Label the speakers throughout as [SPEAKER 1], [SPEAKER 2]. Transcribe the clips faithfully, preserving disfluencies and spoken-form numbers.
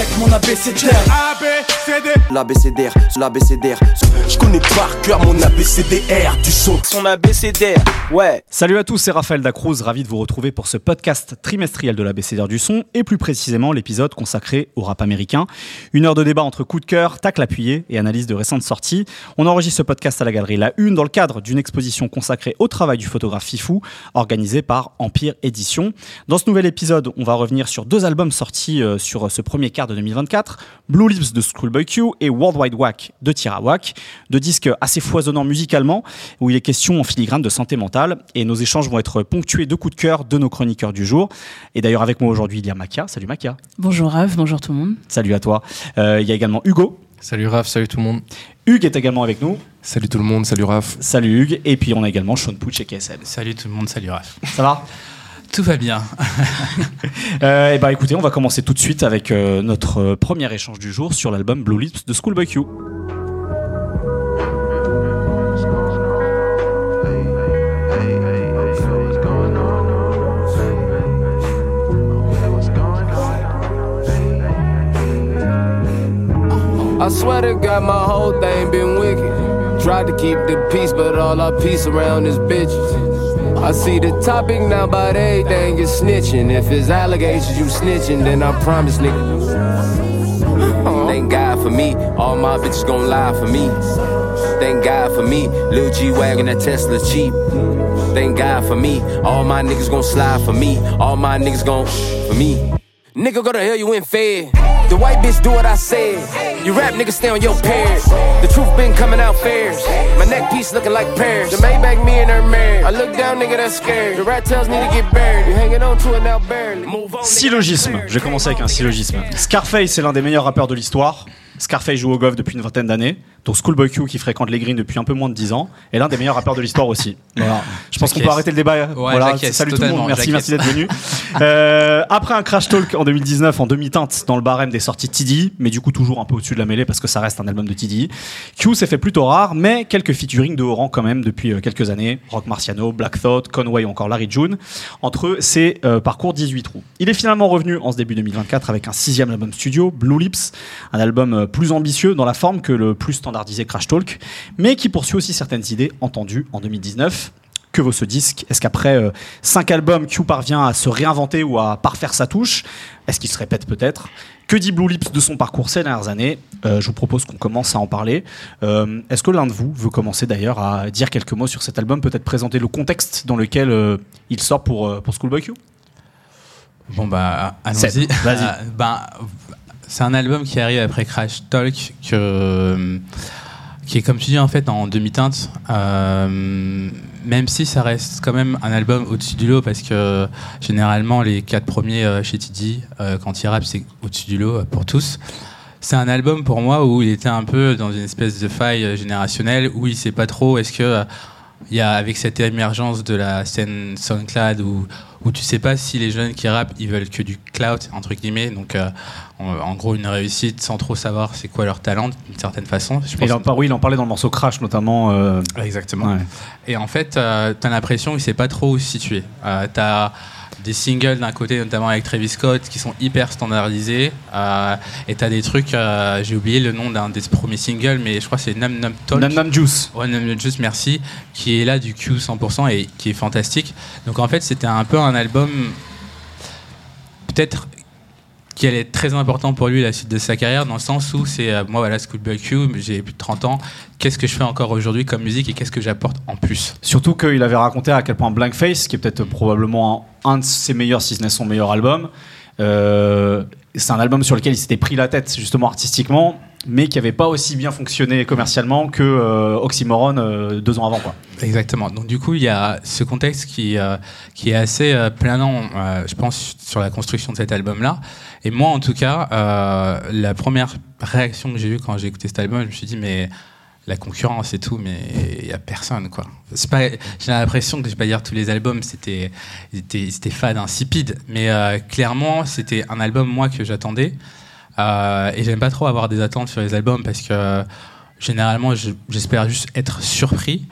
[SPEAKER 1] check mon abécédaire.
[SPEAKER 2] A B C D.
[SPEAKER 3] L'abécédaire, l'abécédaire.
[SPEAKER 4] Je connais par cœur mon abécédaire du son.
[SPEAKER 3] Son abécédaire, ouais.
[SPEAKER 5] Salut à tous, c'est Raphaël Dacruz, ravi de vous retrouver pour ce podcast trimestriel de l'abécédaire du son et plus précisément l'épisode consacré au rap américain. Une heure de débat entre coup de cœur, tacle appuyé et analyse de récentes sorties. On enregistre ce podcast à la Galerie La Une dans le cadre d'une exposition consacrée au travail du photographe Fifou, organisée par Empire Édition. Dans ce nouvel épisode, on va revenir sur deux albums sortis euh, sur ce premier quart de deux mille vingt-quatre, Blue Lips de Schoolboy Q et World Wide Wack de Tira Wack, deux disques assez foisonnants musicalement, où il est question en filigrane de santé mentale, et nos échanges vont être ponctués de coups de cœur de nos chroniqueurs du jour. Et d'ailleurs avec moi aujourd'hui, il y a Makia. Salut Makia.
[SPEAKER 6] Bonjour Raph, bonjour tout le monde.
[SPEAKER 5] Salut à toi. Euh, il y a également Hugo.
[SPEAKER 7] Salut Raph, salut tout le monde.
[SPEAKER 5] Hugues est également avec nous.
[SPEAKER 7] Salut tout le monde, salut Raph.
[SPEAKER 5] Salut Hugues. Et puis on a également Sean Pouch et K S L.
[SPEAKER 8] Salut tout le monde, salut Raph.
[SPEAKER 5] Ça va ?
[SPEAKER 8] Tout va bien.
[SPEAKER 5] euh, et bah écoutez, on va commencer tout de suite avec euh, notre euh, premier échange du jour sur l'album Blue Lips de Schoolboy Q.
[SPEAKER 9] I swear to God, my whole thing been wicked. Tried to keep the peace, but all our peace around is bitches. I see the topic now, but everything is snitching. If it's allegations, you snitching, then I promise, nigga. Thank God for me, all my bitches gon' lie for me. Thank God for me, Lil G-Wagon, that Tesla cheap. Thank God for me, all my niggas gon' slide for me. All my niggas gon' for me. Nigga, go to hell, you ain't fed. The white bitch do what I said. You rap niggas stay on your pairs. The truth been coming out fairs. My neck piece looking like pears. The Maybach me and her married. I look down, nigga, that's scared. The rat tails need to get buried. You hanging on to it now barely.
[SPEAKER 5] Syllogisme. Je vais commencer avec un syllogisme. Scarface est l'un des meilleurs rappeurs de l'histoire. Scarface joue au golf depuis une vingtaine d'années. Donc Schoolboy Q, qui fréquente les greens depuis un peu moins de dix ans, est l'un des meilleurs rappeurs de l'histoire aussi. Voilà. Je pense qu'on peut arrêter le débat.
[SPEAKER 8] Ouais,
[SPEAKER 5] voilà. Salut tout le monde, merci, merci d'être venu. euh, après un crash talk en deux mille dix-neuf, en demi-teinte dans le barème des sorties de T D I, mais du coup toujours un peu au-dessus de la mêlée parce que ça reste un album de T D I, Q s'est fait plutôt rare, mais quelques featuring de haut rang quand même depuis quelques années. Rock Marciano, Black Thought, Conway ou encore Larry June, entre ses euh, parcours dix-huit trous. Il est finalement revenu en ce début deux mille vingt-quatre avec un sixième album studio, Blue Lips, un album plus ambitieux dans la forme que le plus standardisé Crash Talk, mais qui poursuit aussi certaines idées entendues en deux mille dix-neuf. Que vaut ce disque ? Est-ce qu'après euh, cinq albums, Q parvient à se réinventer ou à parfaire sa touche ? Est-ce qu'il se répète peut-être ? Que dit Blue Lips de son parcours ces dernières années ? euh, Je vous propose qu'on commence à en parler. Euh, est-ce que l'un de vous veut commencer d'ailleurs à dire quelques mots sur cet album, peut-être présenter le contexte dans lequel euh, il sort pour, euh, pour Schoolboy Q ?
[SPEAKER 8] Bon bah allons-y.
[SPEAKER 5] C'est, vas-y.
[SPEAKER 8] Euh, ben, c'est un album qui arrive après Crash Talk, que, qui est comme tu dis en fait en demi-teinte, euh, même si ça reste quand même un album au-dessus du lot, parce que généralement les quatre premiers euh, chez T D I, euh, quand il rappe, c'est au-dessus du lot pour tous. C'est un album pour moi où il était un peu dans une espèce de faille générationnelle, où il sait pas trop, est-ce que euh, il y a, avec cette émergence de la scène SoundCloud où, où tu sais pas si les jeunes qui rappent ils veulent que du clout entre guillemets, donc euh, en, en gros une réussite sans trop savoir c'est quoi leur talent d'une certaine façon. Je pense
[SPEAKER 5] il en, que... Oui, il en parlait dans le morceau Crash notamment. Euh...
[SPEAKER 8] Exactement.
[SPEAKER 5] Ouais.
[SPEAKER 8] Et en fait, euh, t'as l'impression qu'il sait pas trop où se situer. Euh, t'as des singles d'un côté, notamment avec Travis Scott, qui sont hyper standardisés. Euh, et t'as des trucs, euh, j'ai oublié le nom d'un des premiers singles, mais je crois que c'est Num Num Talk.
[SPEAKER 5] Num Num Juice.
[SPEAKER 8] Ouais, Num Num Juice, merci. Qui est là du Q cent pour cent et qui est fantastique. Donc en fait, c'était un peu un album, peut-être, qui allait être très important pour lui la suite de sa carrière, dans le sens où c'est, euh, moi voilà, Schoolboy Q, j'ai plus de trente ans, qu'est-ce que je fais encore aujourd'hui comme musique et qu'est-ce que j'apporte en plus ?
[SPEAKER 5] Surtout qu'il avait raconté à quel point Blank Face, qui est peut-être probablement un, un de ses meilleurs, si ce n'est son meilleur album, euh, c'est un album sur lequel il s'était pris la tête justement artistiquement, mais qui n'avait pas aussi bien fonctionné commercialement que euh, Oxymoron euh, deux ans avant, quoi.
[SPEAKER 8] Exactement. Donc du coup, il y a ce contexte qui, euh, qui est assez euh, planant, euh, je pense, sur la construction de cet album-là. Et moi, en tout cas, euh, la première réaction que j'ai eue quand j'ai écouté cet album, je me suis dit, mais la concurrence et tout, mais il n'y a personne, quoi. C'est pas, j'ai l'impression que, je ne vais pas dire tous les albums, c'était, c'était, c'était fade, insipide, mais euh, clairement, c'était un album, moi, que j'attendais. Euh, et j'aime pas trop avoir des attentes sur les albums parce que euh, généralement je, j'espère juste être surpris.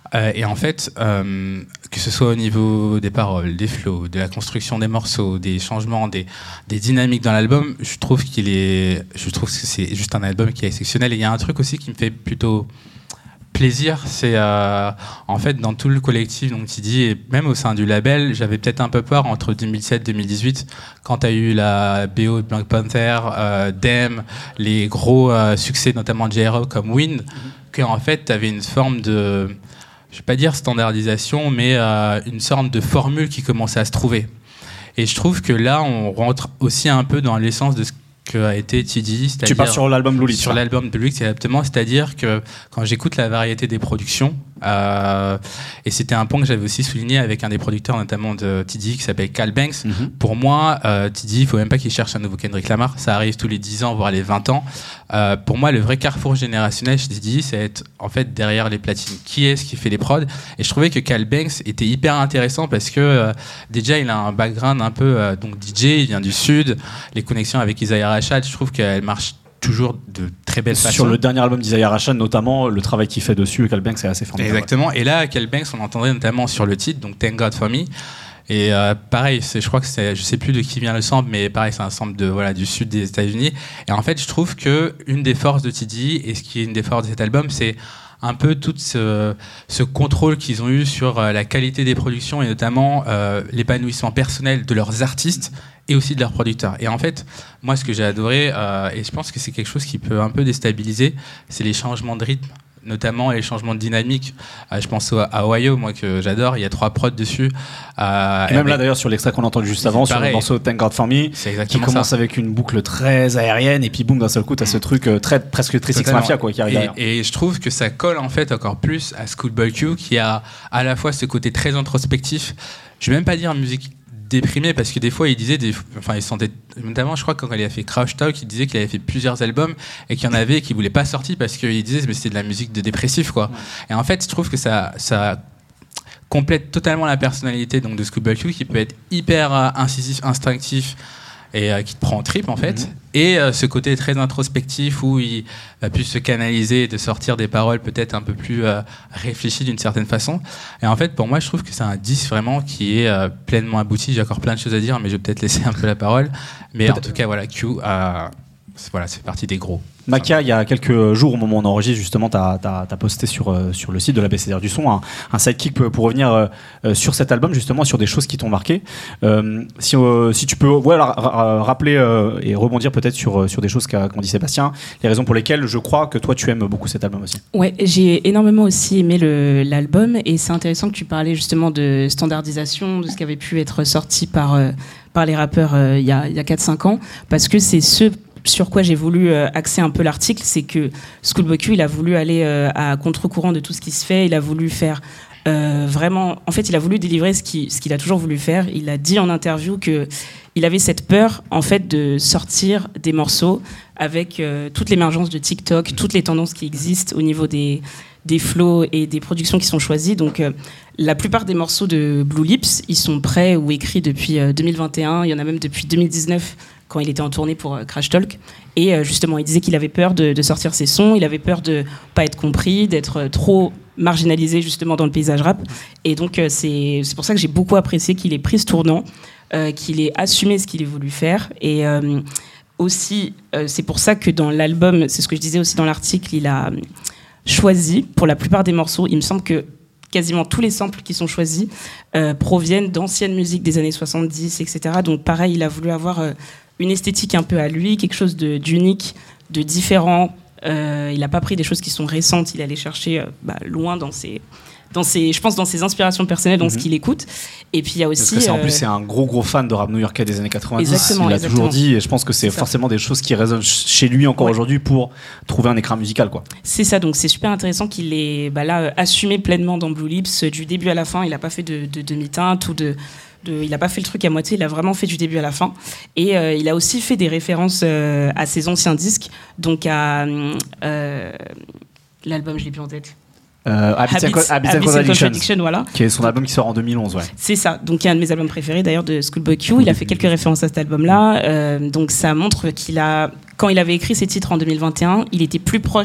[SPEAKER 8] Euh, et en fait, euh, que ce soit au niveau des paroles, des flows, de la construction des morceaux, des changements, des, des dynamiques dans l'album, je trouve qu'il est, je trouve que c'est juste un album qui est exceptionnel. Et il y a un truc aussi qui me fait plutôt plaisir, c'est euh, en fait dans tout le collectif, donc tu dis, et même au sein du label, j'avais peut-être un peu peur entre deux mille sept et deux mille dix-huit, quand tu as eu la B O de Black Panther, euh, Dem, les gros euh, succès notamment de J-Rock comme Wind, mm-hmm. qu'en fait tu avais une forme de, je vais pas dire standardisation, mais euh, une sorte de formule qui commençait à se trouver. Et je trouve que là, on rentre aussi un peu dans l'essence de ce qu'a été T D.
[SPEAKER 5] Tu parles sur l'album Blue Lips.
[SPEAKER 8] Sur l'album Blue Lips, exactement. C'est-à-dire que quand j'écoute la variété des productions, euh, et c'était un point que j'avais aussi souligné avec un des producteurs, notamment de T D, qui s'appelle Cal Banks. Mm-hmm. Pour moi, euh, T D, il faut même pas qu'il cherche un nouveau Kendrick Lamar. Ça arrive tous les dix ans, voire les vingt ans. Euh, pour moi, le vrai carrefour générationnel chez T D, c'est être en fait derrière les platines. Qui est-ce qui fait les prods? Et je trouvais que Cal Banks était hyper intéressant parce que euh, déjà, il a un background un peu euh, donc D J, il vient du sud. Les connexions avec Isaiah Rashad, je trouve qu'elles marchent toujours de très belle façon.
[SPEAKER 5] Sur le dernier album d'Isaiah Rashad, notamment, le travail qu'il fait dessus, Cal Banks, c'est assez formidable.
[SPEAKER 8] Exactement. Et là, Cal Banks, on entendrait notamment sur le titre, donc Thank God For Me. Et euh, pareil, c'est, je crois que c'est, je sais plus de qui vient le sample, mais pareil, c'est un sample de voilà du sud des États-Unis. Et en fait, je trouve que une des forces de T D et ce qui est une des forces de cet album, c'est un peu tout ce, ce contrôle qu'ils ont eu sur euh, la qualité des productions et notamment euh, l'épanouissement personnel de leurs artistes et aussi de leurs producteurs. Et en fait, moi, ce que j'ai adoré, euh, et je pense que c'est quelque chose qui peut un peu déstabiliser, c'est les changements de rythme, notamment les changements de dynamique. Euh, je pense à Ohio, moi, que j'adore. Il y a trois prods dessus. Euh,
[SPEAKER 5] et même avec... là, d'ailleurs, sur l'extrait qu'on entend juste avant, sur le morceau Thank God For Me, qui commence ça. avec une boucle très aérienne, et puis boum, d'un seul coup, t'as mmh. ce truc euh, très, presque très Six Mafia, quoi, qui arrive
[SPEAKER 8] et,
[SPEAKER 5] derrière.
[SPEAKER 8] Et je trouve que ça colle, en fait, encore plus à Schoolboy Q, qui a à la fois ce côté très introspectif. Je vais même pas dire musique déprimé, parce que des fois il disait des, enfin il sentait, notamment je crois quand il a fait Crash Talk, il disait qu'il avait fait plusieurs albums et qu'il y en avait qui voulaient pas sortir parce qu'il disait mais c'était de la musique de dépressif quoi. Ouais. Et en fait je trouve que ça ça complète totalement la personnalité donc de Schoolboy Q, qui peut être hyper euh, incisif, instinctif et euh, qui te prend en trip en fait, mmh. et euh, ce côté très introspectif où il va plus se canaliser et de sortir des paroles peut-être un peu plus euh, réfléchies d'une certaine façon. Et en fait pour moi je trouve que c'est un disque vraiment qui est euh, pleinement abouti. J'ai encore plein de choses à dire mais je vais peut-être laisser un peu la parole, mais peut-être. En tout cas voilà, Q euh, voilà, c'est partie des gros.
[SPEAKER 5] Makia, il y a quelques jours, au moment où on enregistre, justement, tu as posté sur, euh, sur le site de l'Abécédaire du son un, un sidekick pour, pour revenir euh, sur cet album, justement, sur des choses qui t'ont marqué. Euh, si, euh, si tu peux ouais, alors, rappeler euh, et rebondir peut-être sur, sur des choses qu'a qu'ont dit Sébastien, les raisons pour lesquelles je crois que toi, tu aimes beaucoup cet album aussi.
[SPEAKER 1] Ouais, j'ai énormément aussi aimé l'album, et c'est intéressant que tu parlais justement de standardisation, de ce qui avait pu être sorti par, euh, par les rappeurs euh, il y a, il y a quatre cinq ans, parce que c'est ce sur quoi j'ai voulu euh, axer un peu l'article, c'est que Schoolboy Q, il a voulu aller euh, à contre-courant de tout ce qui se fait, il a voulu faire euh, vraiment... En fait, il a voulu délivrer ce qu'il ce qu'il a toujours voulu faire. Il a dit en interview qu'il avait cette peur, en fait, de sortir des morceaux avec euh, toute l'émergence de TikTok, toutes les tendances qui existent au niveau des, des flows et des productions qui sont choisies. Donc, euh, la plupart des morceaux de Blue Lips, ils sont prêts ou écrits depuis euh, deux mille vingt et un. Il y en a même depuis deux mille dix-neuf, quand il était en tournée pour euh, Crash Talk. Et euh, justement, il disait qu'il avait peur de, de sortir ses sons, il avait peur de pas être compris, d'être euh, trop marginalisé justement dans le paysage rap. Et donc, euh, c'est pour ça que j'ai beaucoup apprécié qu'il ait pris ce tournant, euh, qu'il ait assumé ce qu'il ait voulu faire. Et euh, aussi, euh, c'est pour ça que dans l'album, c'est ce que je disais aussi dans l'article, il a choisi, pour la plupart des morceaux, il me semble que quasiment tous les samples qui sont choisis euh, proviennent d'anciennes musiques des années soixante-dix, et cetera. Donc pareil, il a voulu avoir... Euh, une esthétique un peu à lui, quelque chose d'unique, de, de différent. Euh, il n'a pas pris des choses qui sont récentes, il allait chercher euh, bah, loin dans ses, dans ses, je pense dans ses inspirations personnelles, dans mm-hmm. ce qu'il écoute. Et puis il y a aussi...
[SPEAKER 5] Parce que
[SPEAKER 1] euh...
[SPEAKER 5] en plus, c'est un gros gros fan de rap new-yorkais des années quatre-vingt-dix.
[SPEAKER 1] Exactement,
[SPEAKER 5] il l'a
[SPEAKER 1] exactement.
[SPEAKER 5] toujours dit, et je pense que c'est forcément des choses qui résonnent chez lui encore ouais. aujourd'hui pour trouver un écran musical, quoi.
[SPEAKER 1] C'est ça, donc c'est super intéressant qu'il ait bah, là, assumé pleinement dans Blue Lips, du début à la fin. Il n'a pas fait de, de demi-teinte ou de... De, il n'a pas fait le truc à moitié, il a vraiment fait du début à la fin. Et euh, il a aussi fait des références euh, à ses anciens disques, donc à euh, l'album, je l'ai plus en tête.
[SPEAKER 5] Euh, Habits and
[SPEAKER 1] Contradictions, Contradiction, voilà.
[SPEAKER 5] Qui est son album qui sort en deux mille onze, ouais.
[SPEAKER 1] C'est ça, donc il y a un de mes albums préférés d'ailleurs de Schoolboy Q. Il a fait quelques références à cet album-là, euh, donc ça montre qu'il a, quand il avait écrit ses titres en deux mille vingt et un, il était plus proche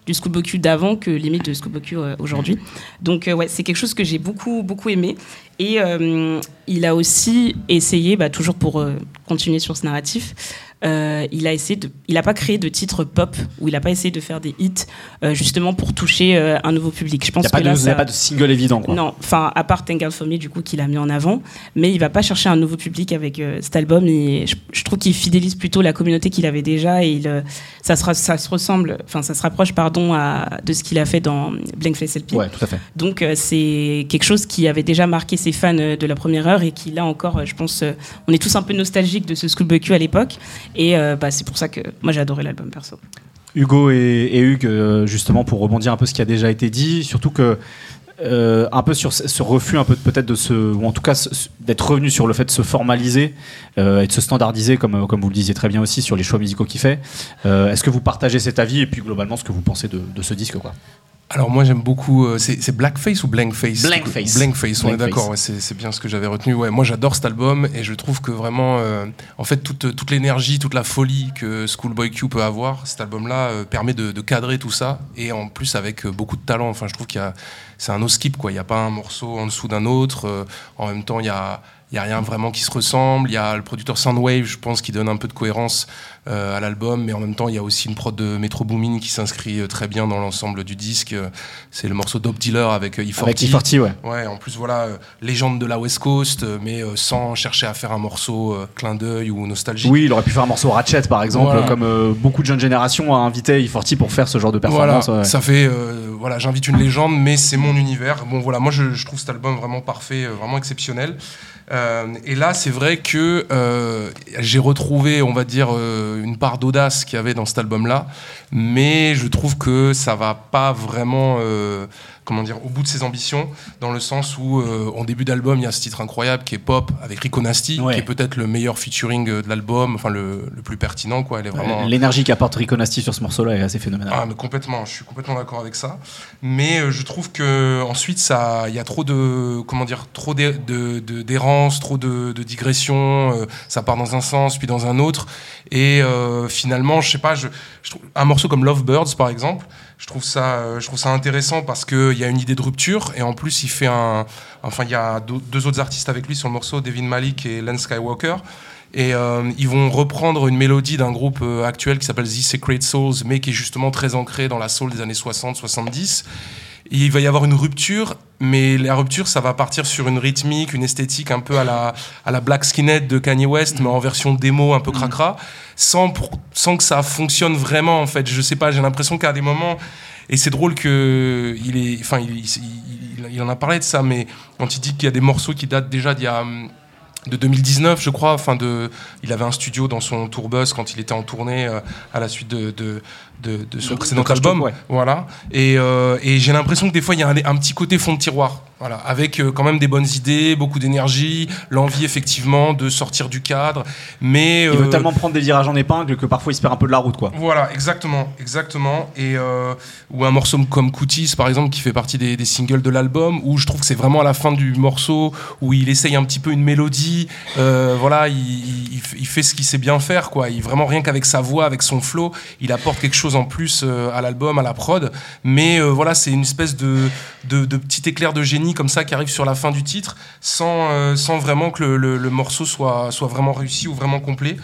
[SPEAKER 1] du Schoolboy Q d'avant que limite de Schoolboy Q euh, aujourd'hui. Donc euh, ouais, c'est quelque chose que j'ai beaucoup beaucoup aimé. Et euh, il a aussi essayé, bah, toujours pour euh, continuer sur ce narratif, euh, il a essayé de, il n'a pas créé de titre pop ou il n'a pas essayé de faire des hits euh, justement pour toucher euh, un nouveau public. Je pense
[SPEAKER 5] il n'y a,
[SPEAKER 1] que là,
[SPEAKER 5] ça...
[SPEAKER 1] a
[SPEAKER 5] pas de single évident, quoi.
[SPEAKER 1] Non, enfin à part Thank God For Me du coup qu'il a mis en avant, mais il va pas chercher un nouveau public avec euh, cet album. Et je, je trouve qu'il fidélise plutôt la communauté qu'il avait déjà et il, euh, ça, se, ça se ressemble, enfin ça se rapproche pardon à de ce qu'il a fait dans Blank Face L P.
[SPEAKER 5] Ouais, tout à fait.
[SPEAKER 1] Donc euh, c'est quelque chose qui avait déjà marqué ses fans euh, de la première heure et qui là encore, euh, je pense, euh, on est tous un peu nostalgiques de ce Schoolboy Q à l'époque et euh, bah, c'est pour ça que moi j'ai adoré l'album perso.
[SPEAKER 5] Hugo et, et Hugues, euh, justement pour rebondir un peu ce qui a déjà été dit, surtout que euh, un peu sur ce refus un peu peut-être de se, ou en tout cas d'être revenu sur le fait de se formaliser euh, et de se standardiser comme, comme vous le disiez très bien aussi sur les choix musicaux qu'il fait. Euh, est-ce que vous partagez cet avis et puis globalement ce que vous pensez de, de ce disque, quoi?
[SPEAKER 7] Alors moi j'aime beaucoup, euh, c'est, c'est Blackface ou Blankface?
[SPEAKER 5] Blankface.
[SPEAKER 7] Blankface, on
[SPEAKER 5] Blankface.
[SPEAKER 7] est d'accord, ouais, c'est, c'est bien ce que j'avais retenu. Ouais, moi j'adore cet album et je trouve que vraiment, euh, en fait toute, toute l'énergie, toute la folie que Schoolboy Q peut avoir, cet album-là euh, permet de, de cadrer tout ça et en plus avec euh, beaucoup de talent. Enfin je trouve qu'il y a, c'est un no skip quoi, il n'y a pas un morceau en dessous d'un autre, euh, en même temps il y a... Il n'y a rien vraiment qui se ressemble. Il y a le producteur Soundwave, je pense, qui donne un peu de cohérence euh, à l'album. Mais en même temps, il y a aussi une prod de Metro Boomin qui s'inscrit euh, très bien dans l'ensemble du disque. C'est le morceau Dope Dealer avec euh, E quarante.
[SPEAKER 5] Avec E quarante, ouais.
[SPEAKER 7] Ouais, en plus, voilà, euh, légende de la West Coast, euh, mais euh, sans chercher à faire un morceau euh, clin d'œil ou nostalgique.
[SPEAKER 5] Oui, il aurait pu faire un morceau Ratchet, par exemple,
[SPEAKER 7] voilà.
[SPEAKER 5] comme euh, beaucoup de jeunes générations a invité E quarante pour faire ce genre de performance.
[SPEAKER 7] Voilà,
[SPEAKER 5] ouais.
[SPEAKER 7] ça fait... Euh, voilà, j'invite une légende, mais c'est mon univers. Bon, voilà, moi, je, je trouve cet album vraiment parfait, euh, vraiment exceptionnel. Euh, et là, c'est vrai que euh, j'ai retrouvé, on va dire, euh, une part d'audace qu'il y avait dans cet album-là, mais je trouve que ça va pas vraiment, euh, comment dire, au bout de ses ambitions, dans le sens où, euh, en début d'album, il y a ce titre incroyable qui est Pop avec Rico Nasty,
[SPEAKER 5] ouais.
[SPEAKER 7] qui est peut-être le meilleur featuring de l'album, enfin le, le plus pertinent, quoi. Elle est vraiment...
[SPEAKER 5] L'énergie qu'apporte Rico Nasty sur ce morceau-là est assez phénoménale.
[SPEAKER 7] Ah, mais complètement, je suis complètement d'accord avec ça. Mais euh, je trouve que ensuite, ça, il y a trop de, comment dire, trop d'é- de, de, d'errance, trop de, de digression, euh, ça part dans un sens puis dans un autre et euh, finalement je sais pas je, je trouve, un morceau comme Lovebirds par exemple je trouve ça euh, je trouve ça intéressant parce que il y a une idée de rupture et en plus il fait un enfin il y a deux, deux autres artistes avec lui sur le morceau, Devin Malik et Len Skywalker. Et euh, ils vont reprendre une mélodie d'un groupe euh, actuel qui s'appelle The Secret Souls mais qui est justement très ancré dans la soul des années soixante soixante-dix. Et il va y avoir une rupture, mais la rupture, ça va partir sur une rythmique, une esthétique un peu à la, à la Black Skinhead de Kanye West, mais en version démo, un peu cracra, sans, sans que ça fonctionne vraiment, en fait. Je sais pas, j'ai l'impression qu'à des moments, et c'est drôle que il est, enfin, il, il, il, il en a parlé de ça, mais quand il dit qu'il y a des morceaux qui datent déjà d'il y a... de deux mille dix-neuf, je crois. Enfin, de, il avait un studio dans son tourbus quand il était en tournée euh, à la suite de, de, de, de son précédent album. Ouais. Voilà. Et, euh, et j'ai l'impression que des fois, il y a un, un petit côté fond de tiroir. Voilà. Avec euh, quand même des bonnes idées, beaucoup d'énergie, l'envie, effectivement, de sortir du cadre. Mais,
[SPEAKER 5] il
[SPEAKER 7] euh,
[SPEAKER 5] veut tellement prendre des virages en épingle que parfois il se perd un peu de la route, quoi.
[SPEAKER 7] Voilà, exactement. exactement. Et, euh, ou un morceau comme Cooties, par exemple, qui fait partie des, des singles de l'album, où je trouve que c'est vraiment à la fin du morceau, où il essaye un petit peu une mélodie. Euh, voilà, il, il, il fait ce qu'il sait bien faire, quoi. Il, vraiment rien qu'avec sa voix, avec son flow, il apporte quelque chose en plus euh, à l'album, à la prod. Mais euh, voilà, c'est une espèce de, de, de petit éclair de génie comme ça qui arrive sur la fin du titre, sans, euh, sans vraiment que le, le, le morceau soit, soit vraiment réussi ou vraiment complet.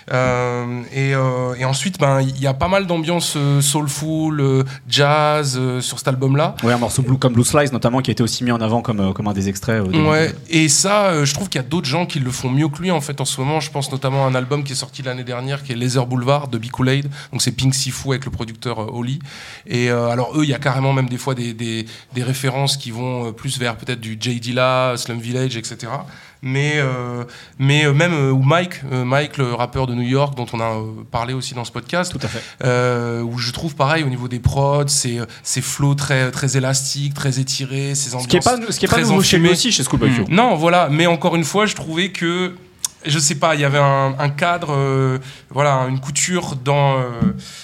[SPEAKER 7] Euh, et, euh, et ensuite, ben, il y a pas mal d'ambiance euh, soulful, euh, jazz euh, sur cet album-là.
[SPEAKER 5] Ouais, un morceau blue, comme Blue Slice notamment, qui a été aussi mis en avant comme, euh, comme un des extraits. Euh,
[SPEAKER 7] ouais, et ça, euh, je trouve qu'il y a d'autres gens qui le font mieux que lui en fait en ce moment. Je pense notamment à un album qui est sorti l'année dernière, qui est Laser Boulevard de Be Kool-Aid. Donc c'est Pink Sifu avec le producteur euh, Oli. Et euh, alors eux, il y a carrément même des fois des, des, des références qui vont euh, plus vers peut-être du J Dilla, Slum Village, et cetera. Mais, euh, mais euh, même euh, ou Mike, euh, Mike, le rappeur de New York, dont on a euh, parlé aussi dans ce podcast,
[SPEAKER 5] tout à fait.
[SPEAKER 7] Euh, où je trouve pareil au niveau des prods, ces, ces flows très, très élastiques, très étirés, ces ambiances.
[SPEAKER 5] Ce qui est pas, ce qui est pas nouveau chez lui aussi, chez Schoolboy Q.
[SPEAKER 7] Mmh. Non, voilà. Mais encore une fois, je trouvais que, je sais pas, il y avait un, un cadre, euh, voilà, une couture dans. Euh,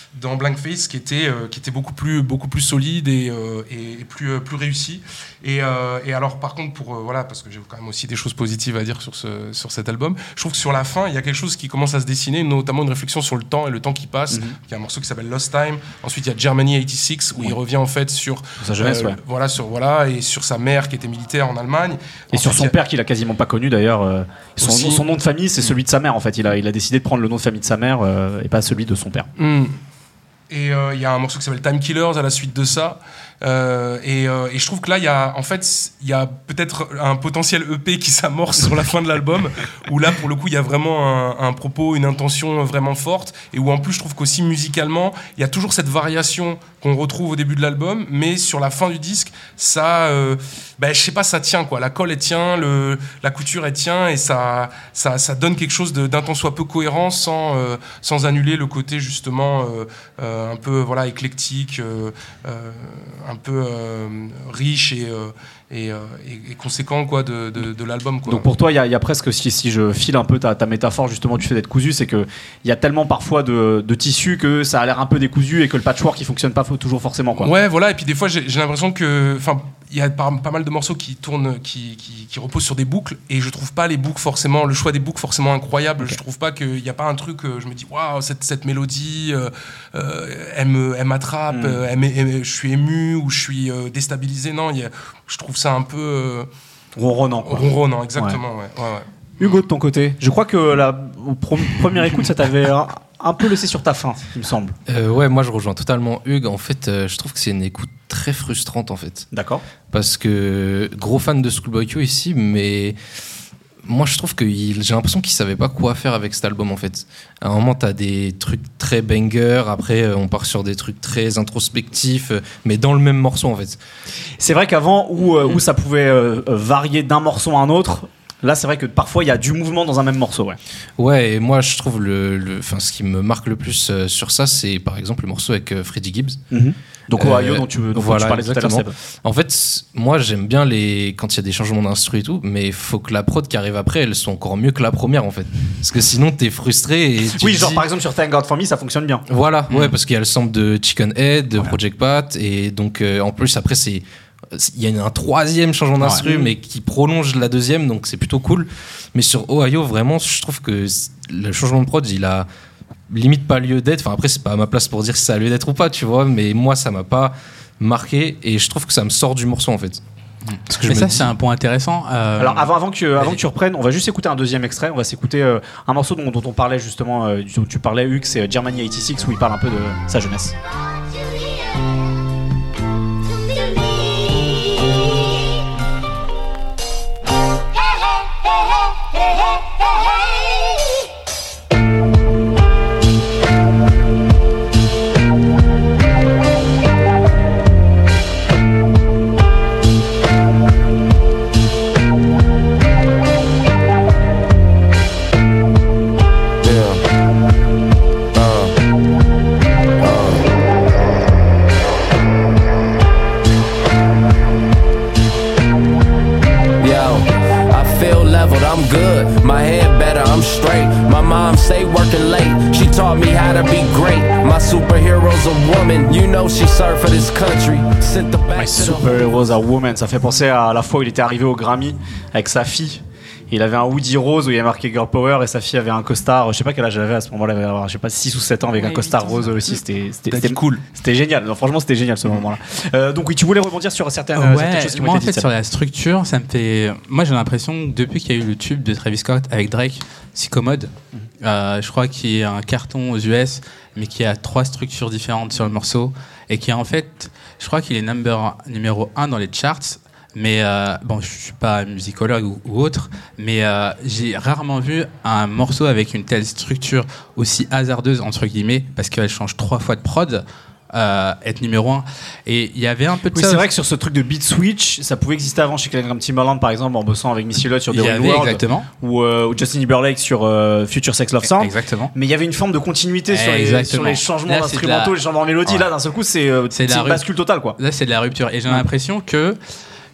[SPEAKER 7] dans Blank Face qui était euh, qui était beaucoup plus beaucoup plus solide et euh, et, et plus euh, plus réussi. Et, euh, et alors par contre pour euh, voilà parce que j'ai quand même aussi des choses positives à dire sur ce sur cet album. Je trouve que sur la fin il y a quelque chose qui commence à se dessiner, notamment une réflexion sur le temps et le temps qui passe. Mm-hmm. Il y a un morceau qui s'appelle Lost Time. Ensuite il y a Germany quatre-vingt-six où ouais. il revient en fait sur
[SPEAKER 5] sa jeunesse, euh, ouais.
[SPEAKER 7] voilà sur voilà et sur sa mère qui était militaire en Allemagne.
[SPEAKER 5] Et
[SPEAKER 7] en
[SPEAKER 5] sur
[SPEAKER 7] fait,
[SPEAKER 5] son
[SPEAKER 7] a...
[SPEAKER 5] père qu'il a quasiment pas connu d'ailleurs. Euh, son,
[SPEAKER 7] aussi...
[SPEAKER 5] son nom de famille c'est celui de sa mère en fait. Il a il a décidé de prendre le nom de famille de sa mère euh, et pas celui de son père.
[SPEAKER 7] Mm. Et il euh, y a un morceau qui s'appelle Time Killers à la suite de ça. Euh, et, euh, et je trouve que là, il y a, en fait, il y a peut-être un potentiel E P qui s'amorce sur la fin de l'album, où là, pour le coup, il y a vraiment un, un propos, une intention vraiment forte, et où en plus, je trouve qu'aussi musicalement, il y a toujours cette variation qu'on retrouve au début de l'album, mais sur la fin du disque, ça, euh, ben, je sais pas, ça tient quoi. La colle elle tient, le, la couture elle tient, et ça, ça, ça donne quelque chose d'un tant soit peu cohérent, sans, euh, sans annuler le côté justement euh, euh, un peu voilà éclectique. Euh, euh, un peu euh, riche et, euh, et, euh, et, et conséquent quoi, de, de, de l'album. Quoi.
[SPEAKER 5] Donc pour toi, il y, y a presque, si, si je file un peu ta, ta métaphore justement du fait d'être cousu, c'est qu'il y a tellement parfois de, de tissus que ça a l'air un peu décousu et que le patchwork il fonctionne pas toujours forcément. Quoi.
[SPEAKER 7] Ouais, voilà, et puis des fois j'ai, j'ai l'impression que... Il y a pas, pas mal de morceaux qui tournent, qui, qui, qui reposent sur des boucles, et je trouve pas les boucles forcément, le choix des boucles forcément incroyable. Okay. Je trouve pas qu'il y a pas un truc, je me dis waouh, cette, cette mélodie, euh, euh, elle, me, elle m'attrape, mm. euh, elle, elle, je suis ému ou je suis euh, déstabilisé. Non, y a, je trouve ça un peu euh,
[SPEAKER 5] ronronnant. Quoi.
[SPEAKER 7] Ronronnant, exactement. Ouais. Ouais, ouais, ouais.
[SPEAKER 5] Hugo, de ton côté, je crois que la première écoute, ça t'avait un, un peu laissé sur ta faim, il me semble.
[SPEAKER 2] Euh, ouais, moi je rejoins totalement Hugues. En fait, euh, je trouve que c'est une écoute très frustrante en fait.
[SPEAKER 5] D'accord.
[SPEAKER 2] Parce que gros fan de Schoolboy Q ici, mais moi je trouve que il, j'ai l'impression qu'il savait pas quoi faire avec cet album en fait. À un moment t'as des trucs très banger, après euh, on part sur des trucs très introspectifs, euh, mais dans le même morceau en fait. C'est
[SPEAKER 5] vrai qu'avant où, euh, où ça pouvait euh, varier d'un morceau à un autre. Là, c'est vrai que parfois, il y a du mouvement dans un même morceau. Ouais,
[SPEAKER 2] ouais et moi, je trouve le, le, ce qui me marque le plus euh, sur ça, c'est par exemple le morceau avec euh, Freddie Gibbs.
[SPEAKER 5] Mm-hmm. Donc, euh, Ohio, dont tu, dont voilà, tu parlais exactement. Tout à l'heure. C'est...
[SPEAKER 2] En fait, moi, j'aime bien les... quand il y a des changements d'instru et tout, mais il faut que la prod qui arrive après, elle soit encore mieux que la première, en fait. Parce que sinon, t'es frustré. Et tu
[SPEAKER 5] oui, genre
[SPEAKER 2] dis...
[SPEAKER 5] par exemple sur Thank God For Me, ça fonctionne bien.
[SPEAKER 2] Voilà, mmh. ouais, parce qu'il y a le sample de Chicken Head, de voilà. Project Pat, et donc, euh, en plus, après, c'est. Il y a un troisième changement d'instru, ouais. mais qui prolonge la deuxième, donc c'est plutôt cool. Mais sur Ohio, vraiment, je trouve que le changement de prod, il a limite pas lieu d'être. Enfin, après, c'est pas à ma place pour dire si ça a lieu d'être ou pas, tu vois, mais moi, ça m'a pas marqué et je trouve que ça me sort du morceau, en fait.
[SPEAKER 8] Parce que je Mais ça, dis... c'est un point intéressant. Euh...
[SPEAKER 5] Alors, avant, avant, que, avant que tu reprennes, on va juste écouter un deuxième extrait. On va s'écouter euh, un morceau dont, dont on parlait justement, euh, dont tu parlais, Hugues, c'est Germany quatre-vingt-six, où il parle un peu de sa jeunesse. My Superheroes Are Woman, ça fait penser à la fois où il était arrivé au Grammy avec sa fille. Il avait un hoodie rose où il y a marqué Girl Power et sa fille avait un costard, je sais pas quel âge elle avait à ce moment-là, elle avait avoir, je sais pas six ou sept ans avec ouais, un costard rose aussi, c'était, c'était, c'était cool. C'était génial, non, franchement c'était génial ce moment-là. Euh, donc oui, tu voulais rebondir sur certaines,
[SPEAKER 8] ouais,
[SPEAKER 5] certaines choses qui
[SPEAKER 8] moi,
[SPEAKER 5] m'ont été
[SPEAKER 8] dites.
[SPEAKER 5] dites.
[SPEAKER 8] Sur la structure, ça me fait... Moi j'ai l'impression que depuis qu'il y a eu le tube de Travis Scott avec Drake, Psychomode, mm-hmm. euh, je crois qu'il y a un carton aux U S, mais qui a trois structures différentes sur le morceau, et qui en fait, je crois qu'il est number, numéro un dans les charts. Mais euh, bon, je suis pas musicologue ou, ou autre, mais euh, j'ai rarement vu un morceau avec une telle structure aussi hasardeuse entre guillemets, parce qu'elle change trois fois de prod. Euh, être numéro un, et il y avait un peu de
[SPEAKER 5] oui,
[SPEAKER 8] ça.
[SPEAKER 5] C'est vrai que sur ce truc de beat switch, ça pouvait exister avant chez Graham Timberland par exemple, en bossant avec Missy Elliott sur The Real World,
[SPEAKER 8] exactement.
[SPEAKER 5] Ou, euh, ou Justin Timberlake sur euh, Future Sex Love Sound.
[SPEAKER 8] Exactement.
[SPEAKER 5] Mais il y avait une forme de continuité sur les, sur les changements là, instrumentaux, la... les changements de mélodie. Ouais. Là, d'un seul coup, c'est, euh, c'est, c'est une bascule totale, quoi.
[SPEAKER 8] Là, c'est de la rupture, et j'ai ouais. l'impression que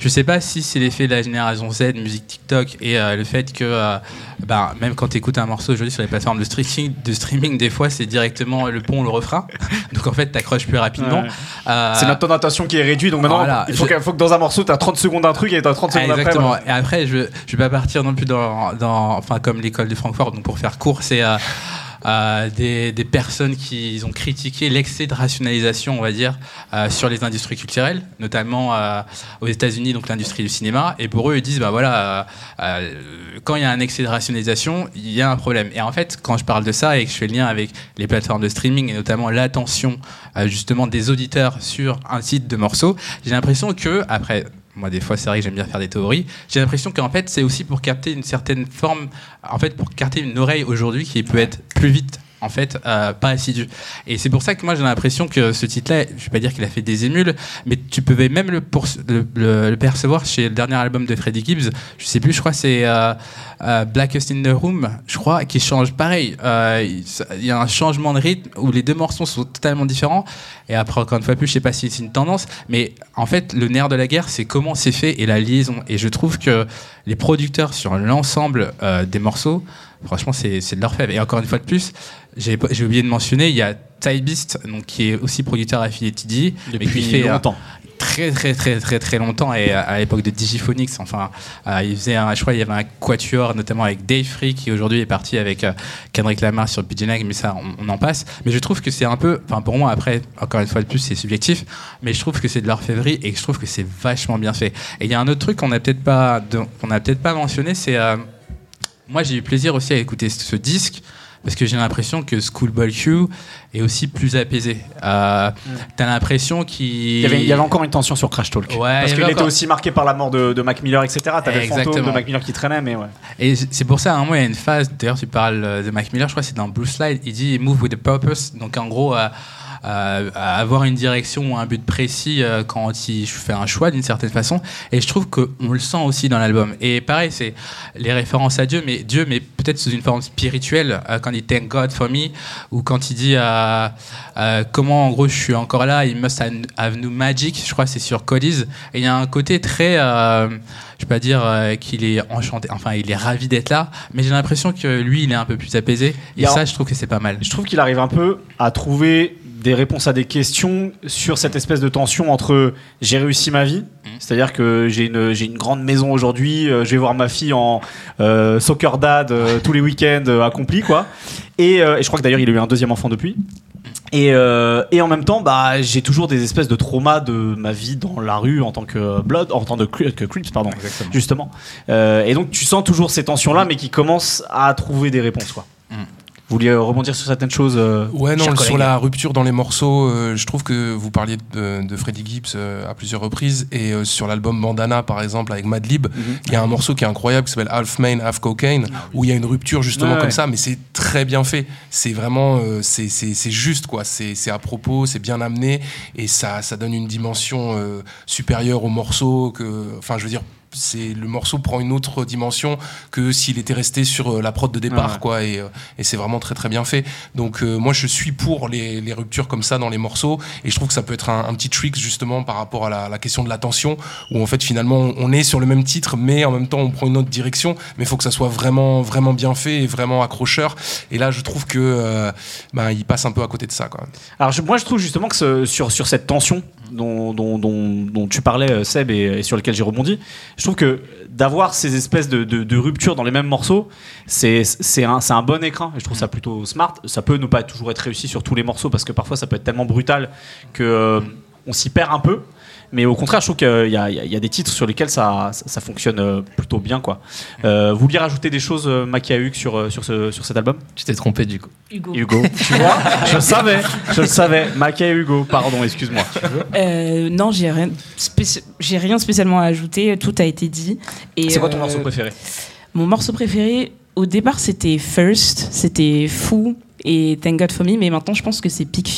[SPEAKER 8] je sais pas si c'est l'effet de la génération Z, musique TikTok, et euh, le fait que euh, bah, même quand tu écoutes un morceau aujourd'hui sur les plateformes de streaming, de streaming, des fois c'est directement le pont, le refrain. Donc en fait, t'accroches plus rapidement. Ouais.
[SPEAKER 5] Euh, c'est notre temps d'attention qui est réduit, donc maintenant voilà, il faut, je... faut que dans un morceau, tu as trente secondes d'un truc et tu as trente secondes
[SPEAKER 8] ah, exactement.
[SPEAKER 5] après.
[SPEAKER 8] Voilà. Et après, je je vais pas partir non plus dans, dans enfin comme l'école de Francfort. Donc pour faire court, c'est euh, Euh, des, des personnes qui ont critiqué l'excès de rationalisation, on va dire, euh, sur les industries culturelles, notamment euh, aux États-Unis, donc l'industrie du cinéma. Et pour eux, ils disent, bah voilà, euh, euh, quand il y a un excès de rationalisation, il y a un problème. Et en fait, quand je parle de ça et que je fais le lien avec les plateformes de streaming et notamment l'attention euh, justement des auditeurs sur un site de morceaux, j'ai l'impression que après. Moi, des fois, c'est vrai que j'aime bien faire des théories. J'ai l'impression qu'en fait, c'est aussi pour capter une certaine forme, en fait, pour capter une oreille aujourd'hui qui peut être plus vite, en fait, euh, pas assidue. Et c'est pour ça que moi, j'ai l'impression que ce titre-là, je vais pas dire qu'il a fait des émules, mais tu pouvais même le, pour, le, le, le percevoir chez le dernier album de Freddie Gibbs. Je sais plus, je crois que c'est euh, euh, Blackest in the Room, je crois, qui change pareil. Euh, il y a un changement de rythme où les deux morceaux sont totalement différents. Et après, encore une fois plus, je sais pas si c'est une tendance, mais en fait, le nerf de la guerre, c'est comment c'est fait et la liaison. Et je trouve que les producteurs sur l'ensemble euh, des morceaux, franchement, c'est, c'est de l'orfèvre. Et encore une fois de plus, j'ai, j'ai oublié de mentionner, il y a Ty Beast, donc, qui est aussi producteur affilié T D I,
[SPEAKER 5] depuis
[SPEAKER 8] mais qui fait
[SPEAKER 5] longtemps.
[SPEAKER 8] Très très très très très longtemps, et à l'époque de Digiphonics, enfin euh, il faisait un, je crois il y avait un quatuor notamment avec Dave Free qui aujourd'hui est parti avec euh, Kendrick Lamar sur P J Nag, mais ça on, on en passe. Mais je trouve que c'est un peu, enfin pour moi, après encore une fois de plus c'est subjectif, mais je trouve que c'est de l'orfèvrerie et que je trouve que c'est vachement bien fait. Et il y a un autre truc qu'on n'a peut-être pas de, qu'on a peut-être pas mentionné, c'est euh, moi j'ai eu plaisir aussi à écouter ce, ce disque. Parce que j'ai l'impression que Schoolboy Q est aussi plus apaisé. Euh, mm. T'as l'impression qu'il...
[SPEAKER 5] Il y, avait, il y avait encore une tension sur Crash Talk.
[SPEAKER 8] Ouais,
[SPEAKER 5] parce qu'il
[SPEAKER 8] encore...
[SPEAKER 5] était aussi marqué par la mort de, de Mac Miller, et cetera. T'avais
[SPEAKER 8] Exactement.
[SPEAKER 5] le fantôme de Mac Miller qui traînait, mais ouais.
[SPEAKER 8] Et c'est pour ça, à un moment, il y a une phase, d'ailleurs tu parles de Mac Miller, je crois que c'est dans Blue Slide, il dit « Move with a purpose ». Donc en gros... Euh, Euh, à avoir une direction ou un but précis euh, quand il fait un choix d'une certaine façon, et je trouve qu'on le sent aussi dans l'album. Et pareil, c'est les références à Dieu, mais Dieu, mais peut-être sous une forme spirituelle, euh, quand il dit Thank God for me, ou quand il dit euh, euh, comment en gros je suis encore là, il must have new magic, je crois que c'est sur Cody's, et il y a un côté très euh, je peux pas dire euh, qu'il est enchanté, enfin il est ravi d'être là, mais j'ai l'impression que lui il est un peu plus apaisé, et ça je trouve que c'est pas mal.
[SPEAKER 5] Je trouve qu'il arrive un peu à trouver des réponses à des questions sur cette espèce de tension entre j'ai réussi ma vie, mmh. c'est-à-dire que j'ai une, j'ai une grande maison aujourd'hui, euh, je vais voir ma fille en euh, soccer dad euh, tous les week-ends euh, accomplis, quoi. Et, euh, et je crois que d'ailleurs il a eu un deuxième enfant depuis. Et, euh, et en même temps, bah, j'ai toujours des espèces de traumas de ma vie dans la rue en tant que Blood, en tant que, que Crips, pardon, exactement. Justement. Euh, et donc tu sens toujours ces tensions-là, mais qui commencent à trouver des réponses, quoi. Mmh. Vous vouliez rebondir sur certaines choses euh,
[SPEAKER 7] Ouais, non, sur la rupture dans les morceaux, euh, je trouve que vous parliez de, de Freddie Gibbs euh, à plusieurs reprises, et euh, sur l'album Bandana, par exemple, avec Madlib, il mm-hmm. y a un morceau qui est incroyable, qui s'appelle Half Main, Half Cocaine, ah, oui. où il y a une rupture justement ouais, comme ouais. ça, mais c'est très bien fait. C'est vraiment, euh, c'est, c'est, c'est juste, quoi. C'est, c'est à propos, c'est bien amené, et ça, ça donne une dimension euh, supérieure au morceau, que, enfin, je veux dire, c'est, le morceau prend une autre dimension que s'il était resté sur la prod de départ, ouais. quoi, et, et c'est vraiment très très bien fait. Donc euh, moi je suis pour les, les ruptures comme ça dans les morceaux, et je trouve que ça peut être un, un petit trick justement par rapport à la, la question de l'attention, où en fait finalement on est sur le même titre, mais en même temps on prend une autre direction, mais il faut que ça soit vraiment vraiment bien fait et vraiment accrocheur. Et là je trouve que euh, ben, il passe un peu à côté de ça, quoi.
[SPEAKER 5] Alors je, moi je trouve justement que ce, sur, sur cette tension dont, dont, dont, dont tu parlais, Seb, et, et sur lequel j'ai rebondi, je trouve que d'avoir ces espèces de, de, de ruptures dans les mêmes morceaux, c'est, c'est, un, c'est un bon écrin, et je trouve ça plutôt smart. Ça peut ne pas toujours être réussi sur tous les morceaux, parce que parfois ça peut être tellement brutal qu'on euh, s'y perd un peu. Mais au contraire, je trouve qu'il y a, il y a des titres sur lesquels ça, ça, ça fonctionne plutôt bien, quoi. Euh, vous vouliez rajouter des choses, Maki et Hugues, sur, sur, ce, sur cet album ?
[SPEAKER 2] Tu t'es trompé du coup.
[SPEAKER 1] Hugo.
[SPEAKER 5] Hugo, tu vois, je le savais, je le savais. Maki et Hugo, pardon, excuse-moi.
[SPEAKER 1] Euh, non, j'ai rien, spéci- j'ai rien spécialement à ajouter, tout a été dit. Et
[SPEAKER 5] c'est quoi ton
[SPEAKER 1] euh,
[SPEAKER 5] morceau préféré ?
[SPEAKER 1] Mon morceau préféré, au départ, c'était First, c'était Fou et Thank God for Me, mais maintenant je pense que c'est Pick Feet.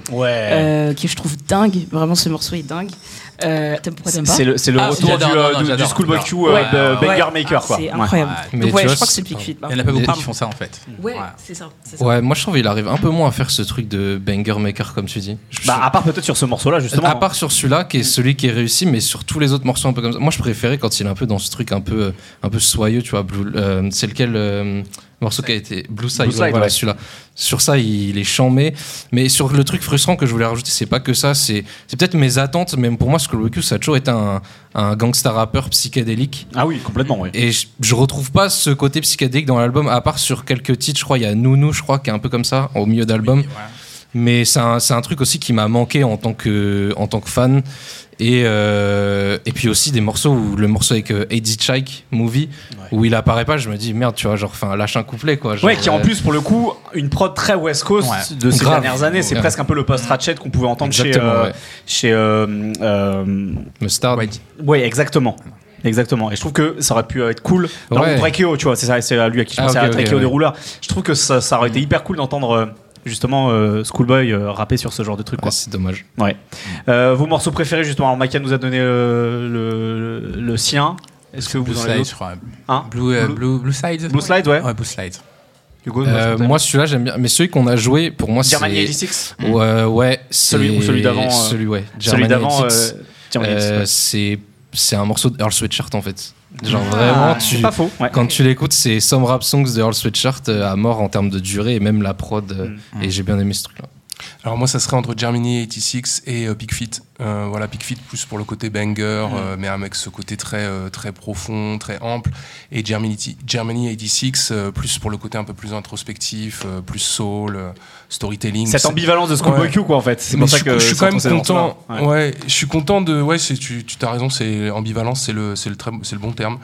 [SPEAKER 5] Ouais.
[SPEAKER 1] Euh, qui je trouve dingue. Vraiment, ce morceau est dingue. Euh, t'aimes, pourquoi t'aimes pas?
[SPEAKER 5] C'est le, c'est le
[SPEAKER 8] Ah,
[SPEAKER 5] retour
[SPEAKER 8] j'adore,
[SPEAKER 5] du,
[SPEAKER 8] non,
[SPEAKER 5] euh,
[SPEAKER 8] non,
[SPEAKER 5] du,
[SPEAKER 8] j'adore.
[SPEAKER 5] du Schoolboy Q, euh,
[SPEAKER 1] Ouais.
[SPEAKER 5] de
[SPEAKER 1] Ouais.
[SPEAKER 5] Banger Maker,
[SPEAKER 1] Ah,
[SPEAKER 5] quoi.
[SPEAKER 1] c'est
[SPEAKER 5] Ouais.
[SPEAKER 1] incroyable.
[SPEAKER 2] Mais
[SPEAKER 1] Donc,
[SPEAKER 2] tu
[SPEAKER 1] ouais,
[SPEAKER 2] vois,
[SPEAKER 1] je crois que
[SPEAKER 2] c'est-
[SPEAKER 1] c'est Big Feet.
[SPEAKER 8] Il y en a pas beaucoup
[SPEAKER 1] Pardon.
[SPEAKER 8] qui font ça en fait.
[SPEAKER 1] Ouais,
[SPEAKER 8] Ouais.
[SPEAKER 1] c'est ça. c'est ça.
[SPEAKER 2] Ouais, moi je trouve qu'il arrive un peu moins à faire ce truc de banger maker comme tu dis. Je-
[SPEAKER 5] Bah, à part peut-être sur ce morceau-là, justement.
[SPEAKER 2] à part sur celui-là qui est celui qui est réussi, mais sur tous les autres morceaux un peu comme ça. Moi je préférais quand il est un peu dans ce truc un peu un peu soyeux, tu vois. Blue, euh, c'est lequel euh, morceau qui a été Blue Side,
[SPEAKER 5] Blue Side,
[SPEAKER 2] ouais, voilà,
[SPEAKER 5] ouais.
[SPEAKER 2] celui-là. Sur ça il est chambé, mais sur le truc frustrant que je voulais rajouter, c'est pas que ça, c'est c'est peut-être mes attentes. Même pour moi, Schoolboy Q ça a toujours été un un gangsta rappeur psychédélique.
[SPEAKER 5] Ah oui, complètement, oui.
[SPEAKER 2] Et je, je retrouve pas ce côté psychédélique dans l'album, à part sur quelques titres. Je crois il y a Nounou, je crois, qui est un peu comme ça au milieu d'album.
[SPEAKER 8] Oui, voilà.
[SPEAKER 2] Mais c'est un, c'est un truc aussi qui m'a manqué en tant que, en tant que fan. Et, euh, et puis aussi des morceaux où le morceau avec euh, Eddie Chike, Movie,
[SPEAKER 5] Ouais.
[SPEAKER 2] où il apparaît pas, je me dis merde, tu vois, genre, enfin, lâche un couplet quoi. Genre,
[SPEAKER 5] Ouais, qui en
[SPEAKER 2] euh,
[SPEAKER 5] plus, pour le coup, une prod très West Coast
[SPEAKER 8] Ouais.
[SPEAKER 5] de ces
[SPEAKER 2] Grave.
[SPEAKER 5] dernières années. C'est
[SPEAKER 2] Ouais.
[SPEAKER 5] presque un peu le post-Ratchet qu'on pouvait entendre chez.
[SPEAKER 2] Exactement,
[SPEAKER 5] euh,
[SPEAKER 2] ouais.
[SPEAKER 5] chez euh, euh,
[SPEAKER 2] Mustard.
[SPEAKER 8] Ouais.
[SPEAKER 5] ouais, exactement. Exactement. Et je trouve que ça aurait pu être cool. Dans
[SPEAKER 2] Ouais.
[SPEAKER 5] Drakeo, tu vois, c'est, ça, c'est lui à qui je
[SPEAKER 2] Ah,
[SPEAKER 5] pensais,
[SPEAKER 2] ok,
[SPEAKER 5] à
[SPEAKER 2] ok,
[SPEAKER 5] Drakeo
[SPEAKER 2] ouais.
[SPEAKER 5] des rouleurs. Je trouve que ça, ça aurait été hyper cool d'entendre euh, justement euh, Schoolboy euh, rapper sur ce genre de truc,
[SPEAKER 2] Ouais,
[SPEAKER 5] quoi.
[SPEAKER 2] c'est dommage.
[SPEAKER 5] Ouais. Euh, vos morceaux préférés, justement. Alors, Makia nous a donné euh, le, le sien. Est-ce que
[SPEAKER 8] Blue
[SPEAKER 5] vous en avez
[SPEAKER 8] Slide,
[SPEAKER 5] d'autres
[SPEAKER 8] je crois.
[SPEAKER 5] Hein
[SPEAKER 8] Blue, euh,
[SPEAKER 5] Blue-
[SPEAKER 8] Blue, Blue Slide.
[SPEAKER 5] Blue Slide, ouais.
[SPEAKER 8] Ouais, Blue Slide.
[SPEAKER 5] Hugo,
[SPEAKER 2] Euh, moi, celui-là, j'aime bien. Mais celui qu'on a joué, pour moi, c'est.
[SPEAKER 5] Germany eighty-six.
[SPEAKER 2] Ouais, ouais. c'est-
[SPEAKER 5] Celui- ou celui d'avant, euh,
[SPEAKER 2] Celui, ouais.
[SPEAKER 5] Celui
[SPEAKER 2] Germany
[SPEAKER 5] d'avant.
[SPEAKER 2] eighty-six.
[SPEAKER 5] euh, Germany
[SPEAKER 2] Euh,
[SPEAKER 5] eighty-six, ouais.
[SPEAKER 2] c'est c'est un morceau de Earl Sweatshirt en fait. Genre
[SPEAKER 5] Ah,
[SPEAKER 2] vraiment,
[SPEAKER 5] c'est
[SPEAKER 2] tu,
[SPEAKER 5] pas faux. Ouais.
[SPEAKER 2] quand tu l'écoutes, c'est some rap songs de Earl Sweatshirt euh, à mort en termes de durée et même la prod. euh,
[SPEAKER 5] Mm.
[SPEAKER 2] Et j'ai bien aimé ce truc-là.
[SPEAKER 7] Alors moi, ça serait entre Germany eighty-six et euh, Big Feet. Euh, voilà, Big Feet plus pour le côté banger, euh, mais avec ce côté très euh, très profond, très ample. Et Germany, Germany eighty-six euh, plus pour le côté un peu plus introspectif, euh, plus soul, euh, storytelling.
[SPEAKER 5] Cette
[SPEAKER 7] C'est-
[SPEAKER 5] ambivalence de Schoolboy
[SPEAKER 7] Ouais.
[SPEAKER 5] Q, quoi, en fait. C'est
[SPEAKER 7] Mais
[SPEAKER 5] pour ça
[SPEAKER 7] je,
[SPEAKER 5] que
[SPEAKER 7] je suis
[SPEAKER 5] c'est
[SPEAKER 7] quand même
[SPEAKER 5] entre ces
[SPEAKER 7] content.
[SPEAKER 5] morceaux-là.
[SPEAKER 7] Ouais.
[SPEAKER 5] Ouais.
[SPEAKER 7] je suis content de. Ouais, c'est, tu, tu as raison. C'est ambivalence, c'est le, c'est le très, c'est le bon terme.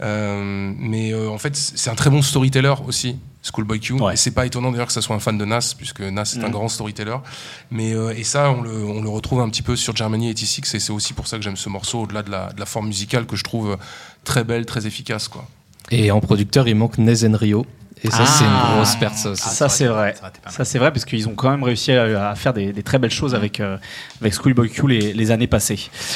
[SPEAKER 7] Euh, mais euh, en fait, c'est un très bon storyteller aussi, Schoolboy Q.
[SPEAKER 5] Ouais.
[SPEAKER 7] Et c'est pas étonnant d'ailleurs que ça soit un fan de Nas, puisque Nas est
[SPEAKER 5] Mm.
[SPEAKER 7] un grand storyteller. Mais euh, et ça, on le, on le retrouve un petit peu sur Germany eighty-six, et c'est aussi pour ça que j'aime ce morceau, au-delà de la, de la forme musicale que je trouve très belle, très efficace, quoi.
[SPEAKER 2] Et en producteur, il manque Nezen Rio. Et ça,
[SPEAKER 5] Ah.
[SPEAKER 2] c'est une grosse perte, ça aussi.
[SPEAKER 5] Ça, c'est vrai.
[SPEAKER 8] Ça aurait été pas mal.
[SPEAKER 5] Ça, c'est vrai, parce qu'ils ont quand même réussi à, à faire des, des très belles choses avec, euh, avec Schoolboy Q les, les années passées.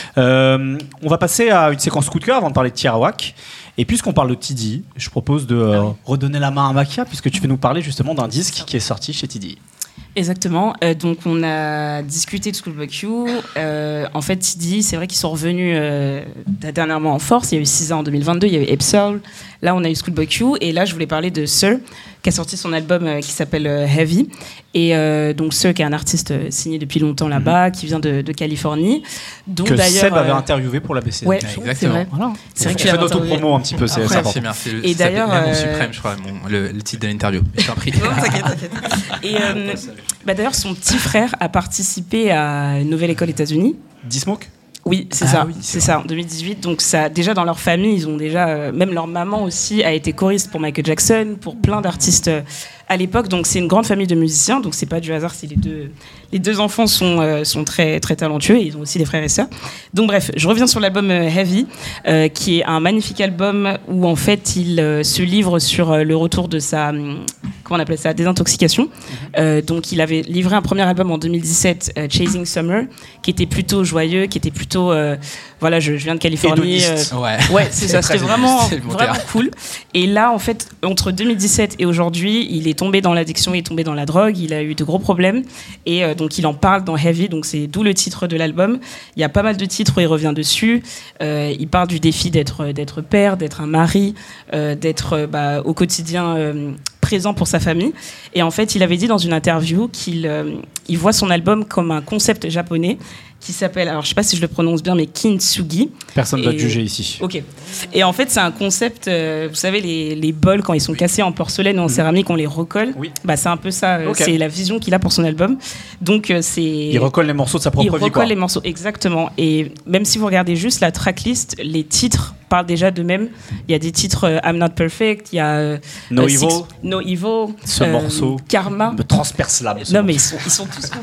[SPEAKER 5] Euh, on va passer à une séquence coup de cœur avant de parler de Tierrawak. Et puisqu'on parle de T D, je propose de euh, redonner la main à Makia, puisque tu veux nous parler justement d'un disque qui est sorti chez T D.
[SPEAKER 1] Exactement. Euh, donc, on a discuté de Schoolboy Q. Euh, en fait, T D, c'est vrai qu'ils sont revenus euh, dernièrement en force. Il y a eu S Z A en deux mille vingt-deux, il y a eu Epsol. Là, on a eu Schoolboy Q. Et là, je voulais parler de Sir, qui a sorti son album euh, qui s'appelle euh, Heavy. Et euh, donc, Sir, qui est un artiste euh, signé depuis longtemps là-bas, qui vient de, de Californie. Donc,
[SPEAKER 5] Que
[SPEAKER 1] d'ailleurs,
[SPEAKER 5] Seb avait
[SPEAKER 1] euh,
[SPEAKER 5] interviewé pour la B C.
[SPEAKER 1] Ouais,
[SPEAKER 8] Ouais,
[SPEAKER 1] c'est
[SPEAKER 8] exactement.
[SPEAKER 1] vrai.
[SPEAKER 5] Voilà.
[SPEAKER 1] C'est vrai
[SPEAKER 5] On
[SPEAKER 1] que tu
[SPEAKER 5] fait
[SPEAKER 1] l'as
[SPEAKER 5] notre
[SPEAKER 1] interviewé.
[SPEAKER 5] promo un petit peu, c'est
[SPEAKER 1] Après,
[SPEAKER 5] c'est important.
[SPEAKER 8] Merci, merci.
[SPEAKER 1] Et
[SPEAKER 8] Ça s'appelle
[SPEAKER 1] d'ailleurs,
[SPEAKER 8] L'amour
[SPEAKER 1] euh,
[SPEAKER 8] suprême, je crois, mon- le, le titre de l'interview. Je t'en prie.
[SPEAKER 1] Non, t'inquiète, t'inquiète. Et euh, bah, d'ailleurs, son petit frère a participé à une nouvelle école États-Unis.
[SPEAKER 5] D-Smoke.
[SPEAKER 1] Oui, c'est
[SPEAKER 8] Ah
[SPEAKER 1] ça,
[SPEAKER 8] oui,
[SPEAKER 1] c'est
[SPEAKER 8] c'est
[SPEAKER 1] ça, en deux mille dix-huit. Donc ça, déjà dans leur famille, ils ont déjà, euh, même leur maman aussi a été choriste pour Michael Jackson, pour plein d'artistes euh, à l'époque. Donc c'est une grande famille de musiciens. Donc c'est pas du hasard si les deux, les deux enfants sont euh, sont très très talentueux. Et ils ont aussi des frères et sœurs. Donc bref, je reviens sur l'album euh, Heavy, euh, qui est un magnifique album où en fait il euh, se livre sur euh, le retour de sa, hum, comment on appelle ça, désintoxication. Euh, donc il avait livré un premier album en deux mille dix-sept, euh, Chasing Summer, qui était plutôt joyeux, qui était plutôt, euh, voilà, je, je viens de Californie.
[SPEAKER 5] Hédoniste.
[SPEAKER 1] euh,
[SPEAKER 8] Ouais.
[SPEAKER 1] Ouais, c'est ça,
[SPEAKER 8] très
[SPEAKER 1] c'était vraiment,
[SPEAKER 8] c'est le bon
[SPEAKER 1] vraiment
[SPEAKER 8] terme.
[SPEAKER 1] cool. Et là, en fait, entre deux mille dix-sept et aujourd'hui, il est tombé dans l'addiction, il est tombé dans la drogue, il a eu de gros problèmes. Et euh, donc, il en parle dans Heavy, donc c'est d'où le titre de l'album. Il y a pas mal de titres où il revient dessus. Euh, il parle du défi d'être, d'être père, d'être un mari, euh, d'être euh, bah, au quotidien euh, présent pour sa famille. Et en fait, il avait dit dans une interview qu'il euh, il voit son album comme un concept japonais qui s'appelle, alors je sais pas si je le prononce bien, mais Kintsugi.
[SPEAKER 5] Personne ne va
[SPEAKER 1] Et-
[SPEAKER 5] te juger ici.
[SPEAKER 1] Ok. Et en fait, c'est un concept, euh, vous savez, les, les bols, quand ils sont cassés en porcelaine ou en céramique, on les recolle.
[SPEAKER 5] Oui.
[SPEAKER 1] Bah, c'est un peu ça, euh,
[SPEAKER 5] Ok.
[SPEAKER 1] c'est la vision qu'il a pour son album. Donc, euh, c'est...
[SPEAKER 5] Il recolle les morceaux de sa
[SPEAKER 1] Il
[SPEAKER 5] propre vie,
[SPEAKER 1] recolle
[SPEAKER 5] quoi.
[SPEAKER 1] les morceaux, exactement. Et même si vous regardez juste la tracklist, les titres parlent déjà d'eux-mêmêmes. Il y a des titres euh, I'm Not Perfect, il y a euh,
[SPEAKER 5] No
[SPEAKER 1] euh,
[SPEAKER 5] Evil.
[SPEAKER 1] Six- No Evil,
[SPEAKER 5] Ce
[SPEAKER 1] euh,
[SPEAKER 5] morceau
[SPEAKER 1] Karma.
[SPEAKER 5] me transperce l'âme. ce
[SPEAKER 1] Non, mais ils
[SPEAKER 5] morceau.
[SPEAKER 1] sont, ils sont tous ouf.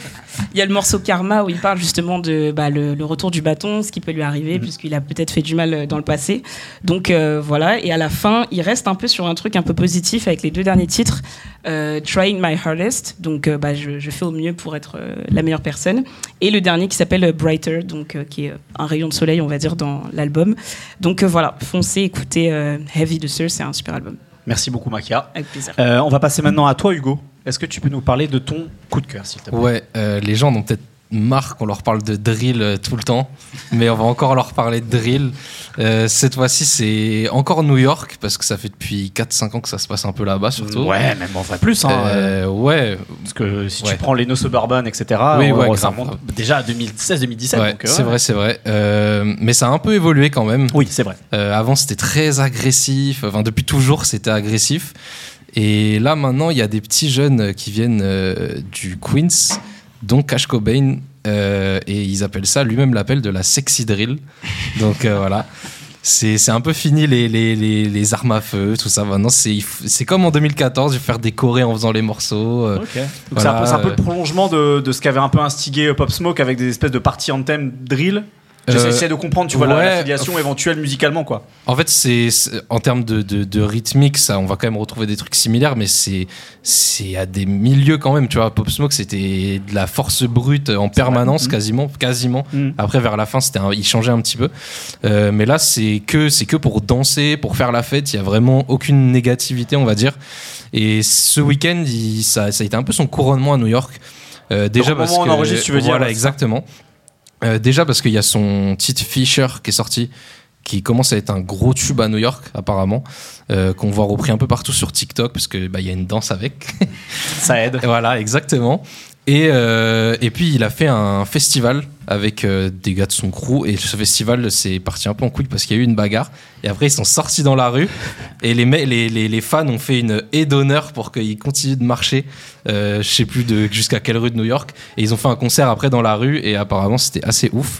[SPEAKER 1] Il y a le morceau Karma où il parle justement de bah, le, le retour du bâton, ce qui peut lui arriver, mmh. puisqu'il a peut-être fait du mal dans le passé. Donc euh, voilà, et à la fin, il reste un peu sur un truc un peu positif avec les deux derniers titres. Euh, Trying My Hardest, donc euh, bah, je, je fais au mieux pour être euh, la meilleure personne. Et le dernier qui s'appelle euh, Brighter, donc, euh, qui est un rayon de soleil, on va dire, dans l'album. Donc euh, voilà, foncez, écoutez euh, Heavy de Sir, c'est un super album.
[SPEAKER 5] Merci beaucoup Makia.
[SPEAKER 1] Avec plaisir.
[SPEAKER 5] Euh, on va passer maintenant à toi Hugo. Est-ce que tu peux nous parler de ton coup de cœur s'il te plaît ?
[SPEAKER 2] Ouais, euh, les gens ont peut-être marre qu'on leur parle de drill euh, tout le temps, mais on va encore leur parler de drill. Euh, cette fois-ci c'est encore New York, parce que ça fait depuis quatre cinq ans que ça se passe un peu là-bas surtout.
[SPEAKER 5] Ouais, même en vrai plus. Hein,
[SPEAKER 2] euh, ouais.
[SPEAKER 5] Parce que si
[SPEAKER 2] ouais.
[SPEAKER 5] tu prends les No Suburban, et cetera,
[SPEAKER 2] oui,
[SPEAKER 5] on,
[SPEAKER 2] ouais,
[SPEAKER 5] ça remonte déjà à deux mille seize deux mille dix-sept.
[SPEAKER 2] Ouais,
[SPEAKER 5] donc,
[SPEAKER 2] c'est
[SPEAKER 5] ouais.
[SPEAKER 2] vrai, c'est vrai. Euh, mais ça a un peu évolué quand même.
[SPEAKER 5] Oui, c'est vrai.
[SPEAKER 2] Euh, avant c'était très agressif, enfin depuis toujours c'était agressif. Et là maintenant il y a des petits jeunes qui viennent euh, du Queens, dont Cash Cobain, euh, et ils appellent ça, lui-même l'appelle de la sexy drill. Donc euh, voilà, c'est, c'est un peu fini les, les, les, les armes à feu, tout ça. Maintenant c'est, c'est comme en deux mille quatorze, je vais faire décorer en faisant les morceaux. Euh,
[SPEAKER 5] okay. Donc
[SPEAKER 2] voilà,
[SPEAKER 5] c'est, un peu, c'est un peu le prolongement de, de ce qu'avait un peu instigé Pop Smoke avec des espèces de parties anthem drill. J'essaie euh, de comprendre, tu vois, ouais, la, la filiation éventuelle musicalement, quoi.
[SPEAKER 2] En fait, c'est, c'est en termes de, de, de rythmique, ça, on va quand même retrouver des trucs similaires, mais c'est, c'est à des milieux quand même, tu vois. Pop Smoke, c'était de la force brute en c'est permanence, vrai. quasiment, quasiment. Mmh. Après, vers la fin, c'était un, il changeait un petit peu. Euh, mais là, c'est que, c'est que pour danser, pour faire la fête. Il y a vraiment aucune négativité, on va dire. Et ce week-end, il, ça, ça a été un peu son couronnement à New York. Euh, déjà parce
[SPEAKER 5] moment
[SPEAKER 2] que
[SPEAKER 5] on enregistre, tu veux
[SPEAKER 2] voilà,
[SPEAKER 5] dire,
[SPEAKER 2] exactement. Euh, déjà parce qu'il y a son titre Fisher qui est sorti, qui commence à être un gros tube à New York apparemment, euh, qu'on voit repris un peu partout sur TikTok parce que bah il y a une danse avec.
[SPEAKER 5] Ça aide.
[SPEAKER 2] Et voilà, exactement. Et euh, et puis il a fait un festival avec euh, des gars de son crew, et ce festival c'est parti un peu en couille parce qu'il y a eu une bagarre, et après ils sont sortis dans la rue et les les les, les fans ont fait une haie d'honneur pour qu'ils continuent de marcher, euh, je sais plus de jusqu'à quelle rue de New York, et ils ont fait un concert après dans la rue, et apparemment c'était assez ouf.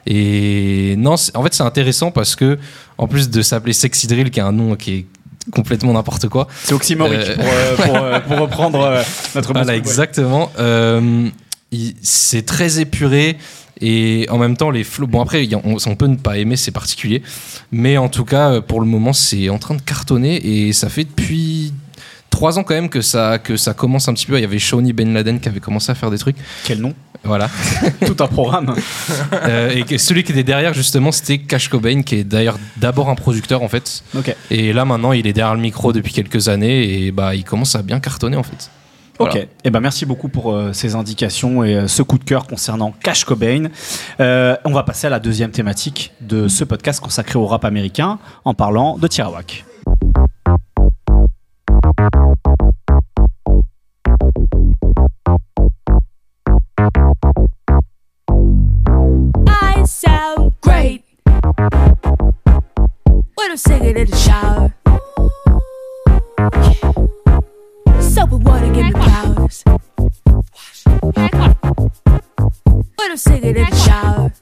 [SPEAKER 2] Et non, en fait c'est intéressant parce que en plus de s'appeler Sexy Drill, qui est un nom qui est complètement n'importe quoi,
[SPEAKER 5] c'est oxymorique euh... pour, euh, pour, euh, pour reprendre euh, notre
[SPEAKER 2] voilà, exactement. Euh, il, c'est très épuré, et en même temps les flows, bon après on, on peut ne pas aimer, c'est particulier, mais en tout cas pour le moment c'est en train de cartonner, et ça fait depuis trois ans quand même que ça, que ça commence un petit peu. Il y avait Shawnee Ben Laden qui avait commencé à faire des trucs.
[SPEAKER 5] Quel nom ?
[SPEAKER 2] Voilà.
[SPEAKER 5] Tout un programme.
[SPEAKER 2] euh, et que celui qui était derrière justement c'était Cash Cobain, qui est d'ailleurs d'abord un producteur en fait.
[SPEAKER 5] Okay.
[SPEAKER 2] Et là maintenant il est derrière le micro depuis quelques années, et bah il commence à bien cartonner en fait.
[SPEAKER 5] Voilà. Ok, et ben merci beaucoup pour euh, ces indications et euh, ce coup de cœur concernant Cash Cobain. Euh, on va passer à la deuxième thématique de ce podcast consacré au rap américain, en parlant de Tirawak.
[SPEAKER 6] I sound great when I'm singing in the shower. Soap and water give me powers when I'm singing in the shower.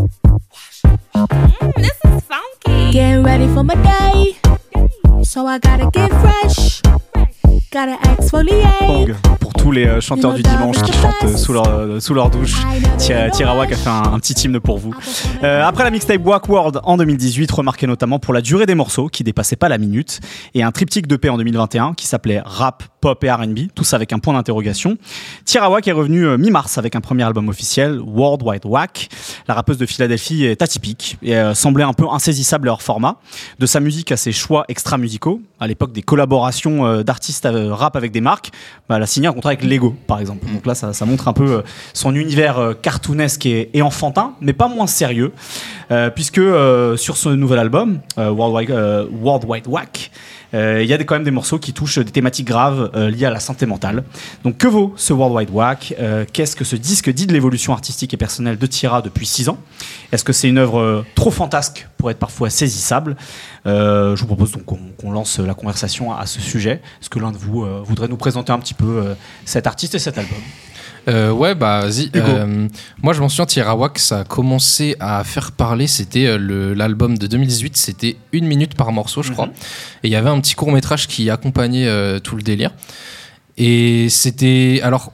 [SPEAKER 10] Mm, this is funky.
[SPEAKER 6] Getting ready for my day, so I gotta get fresh. Gotta exfoliate.
[SPEAKER 5] Bang. Pour tous les euh, chanteurs du dimanche qui chantent euh, sous, leur, euh, sous leur douche, Tirawak a fait un, un petit hymne pour vous. Euh, après la mixtape Wack World en deux mille dix-huit, remarqué notamment pour la durée des morceaux qui dépassaient pas la minute, et un triptyque d'E P en deux mille vingt et un qui s'appelait Rap, Pop et R and B, tous avec un point d'interrogation. Tirawak est revenu euh, mi-mars avec un premier album officiel, World Wide Wack. La rappeuse de Philadelphie est atypique et euh, semblait un peu insaisissable à leur format. De sa musique à ses choix extra-musicaux, à l'époque des collaborations euh, d'artistes euh, rap avec des marques, bah, elle a signé un contrat avec Lego par exemple. Donc là ça, ça montre un peu euh, son univers euh, cartoonesque et, et enfantin, mais pas moins sérieux, euh, puisque euh, sur ce nouvel album, euh, World Wide, euh, World Wide Wack, il euh, y a des, quand même des morceaux qui touchent des thématiques graves euh, liées à la santé mentale. Donc que vaut ce World Wide Wack ? euh, Qu'est-ce que ce disque dit de l'évolution artistique et personnelle de Tira depuis six ans ? Est-ce que c'est une œuvre euh, trop fantasque pour être parfois saisissable ? euh, Je vous propose donc qu'on, qu'on lance la conversation à, à ce sujet. Est-ce que l'un de vous euh, voudrait nous présenter un petit peu euh, cet artiste et cet album ?
[SPEAKER 2] Euh, ouais, bah, vas-y. Euh, moi, je m'en souviens, Tirawak, ça a commencé à faire parler. C'était euh, le, l'album de deux mille dix-huit. C'était une minute par morceau, je crois. Mm-hmm. Et il y avait un petit court-métrage qui accompagnait euh, tout le délire. Et c'était. Alors,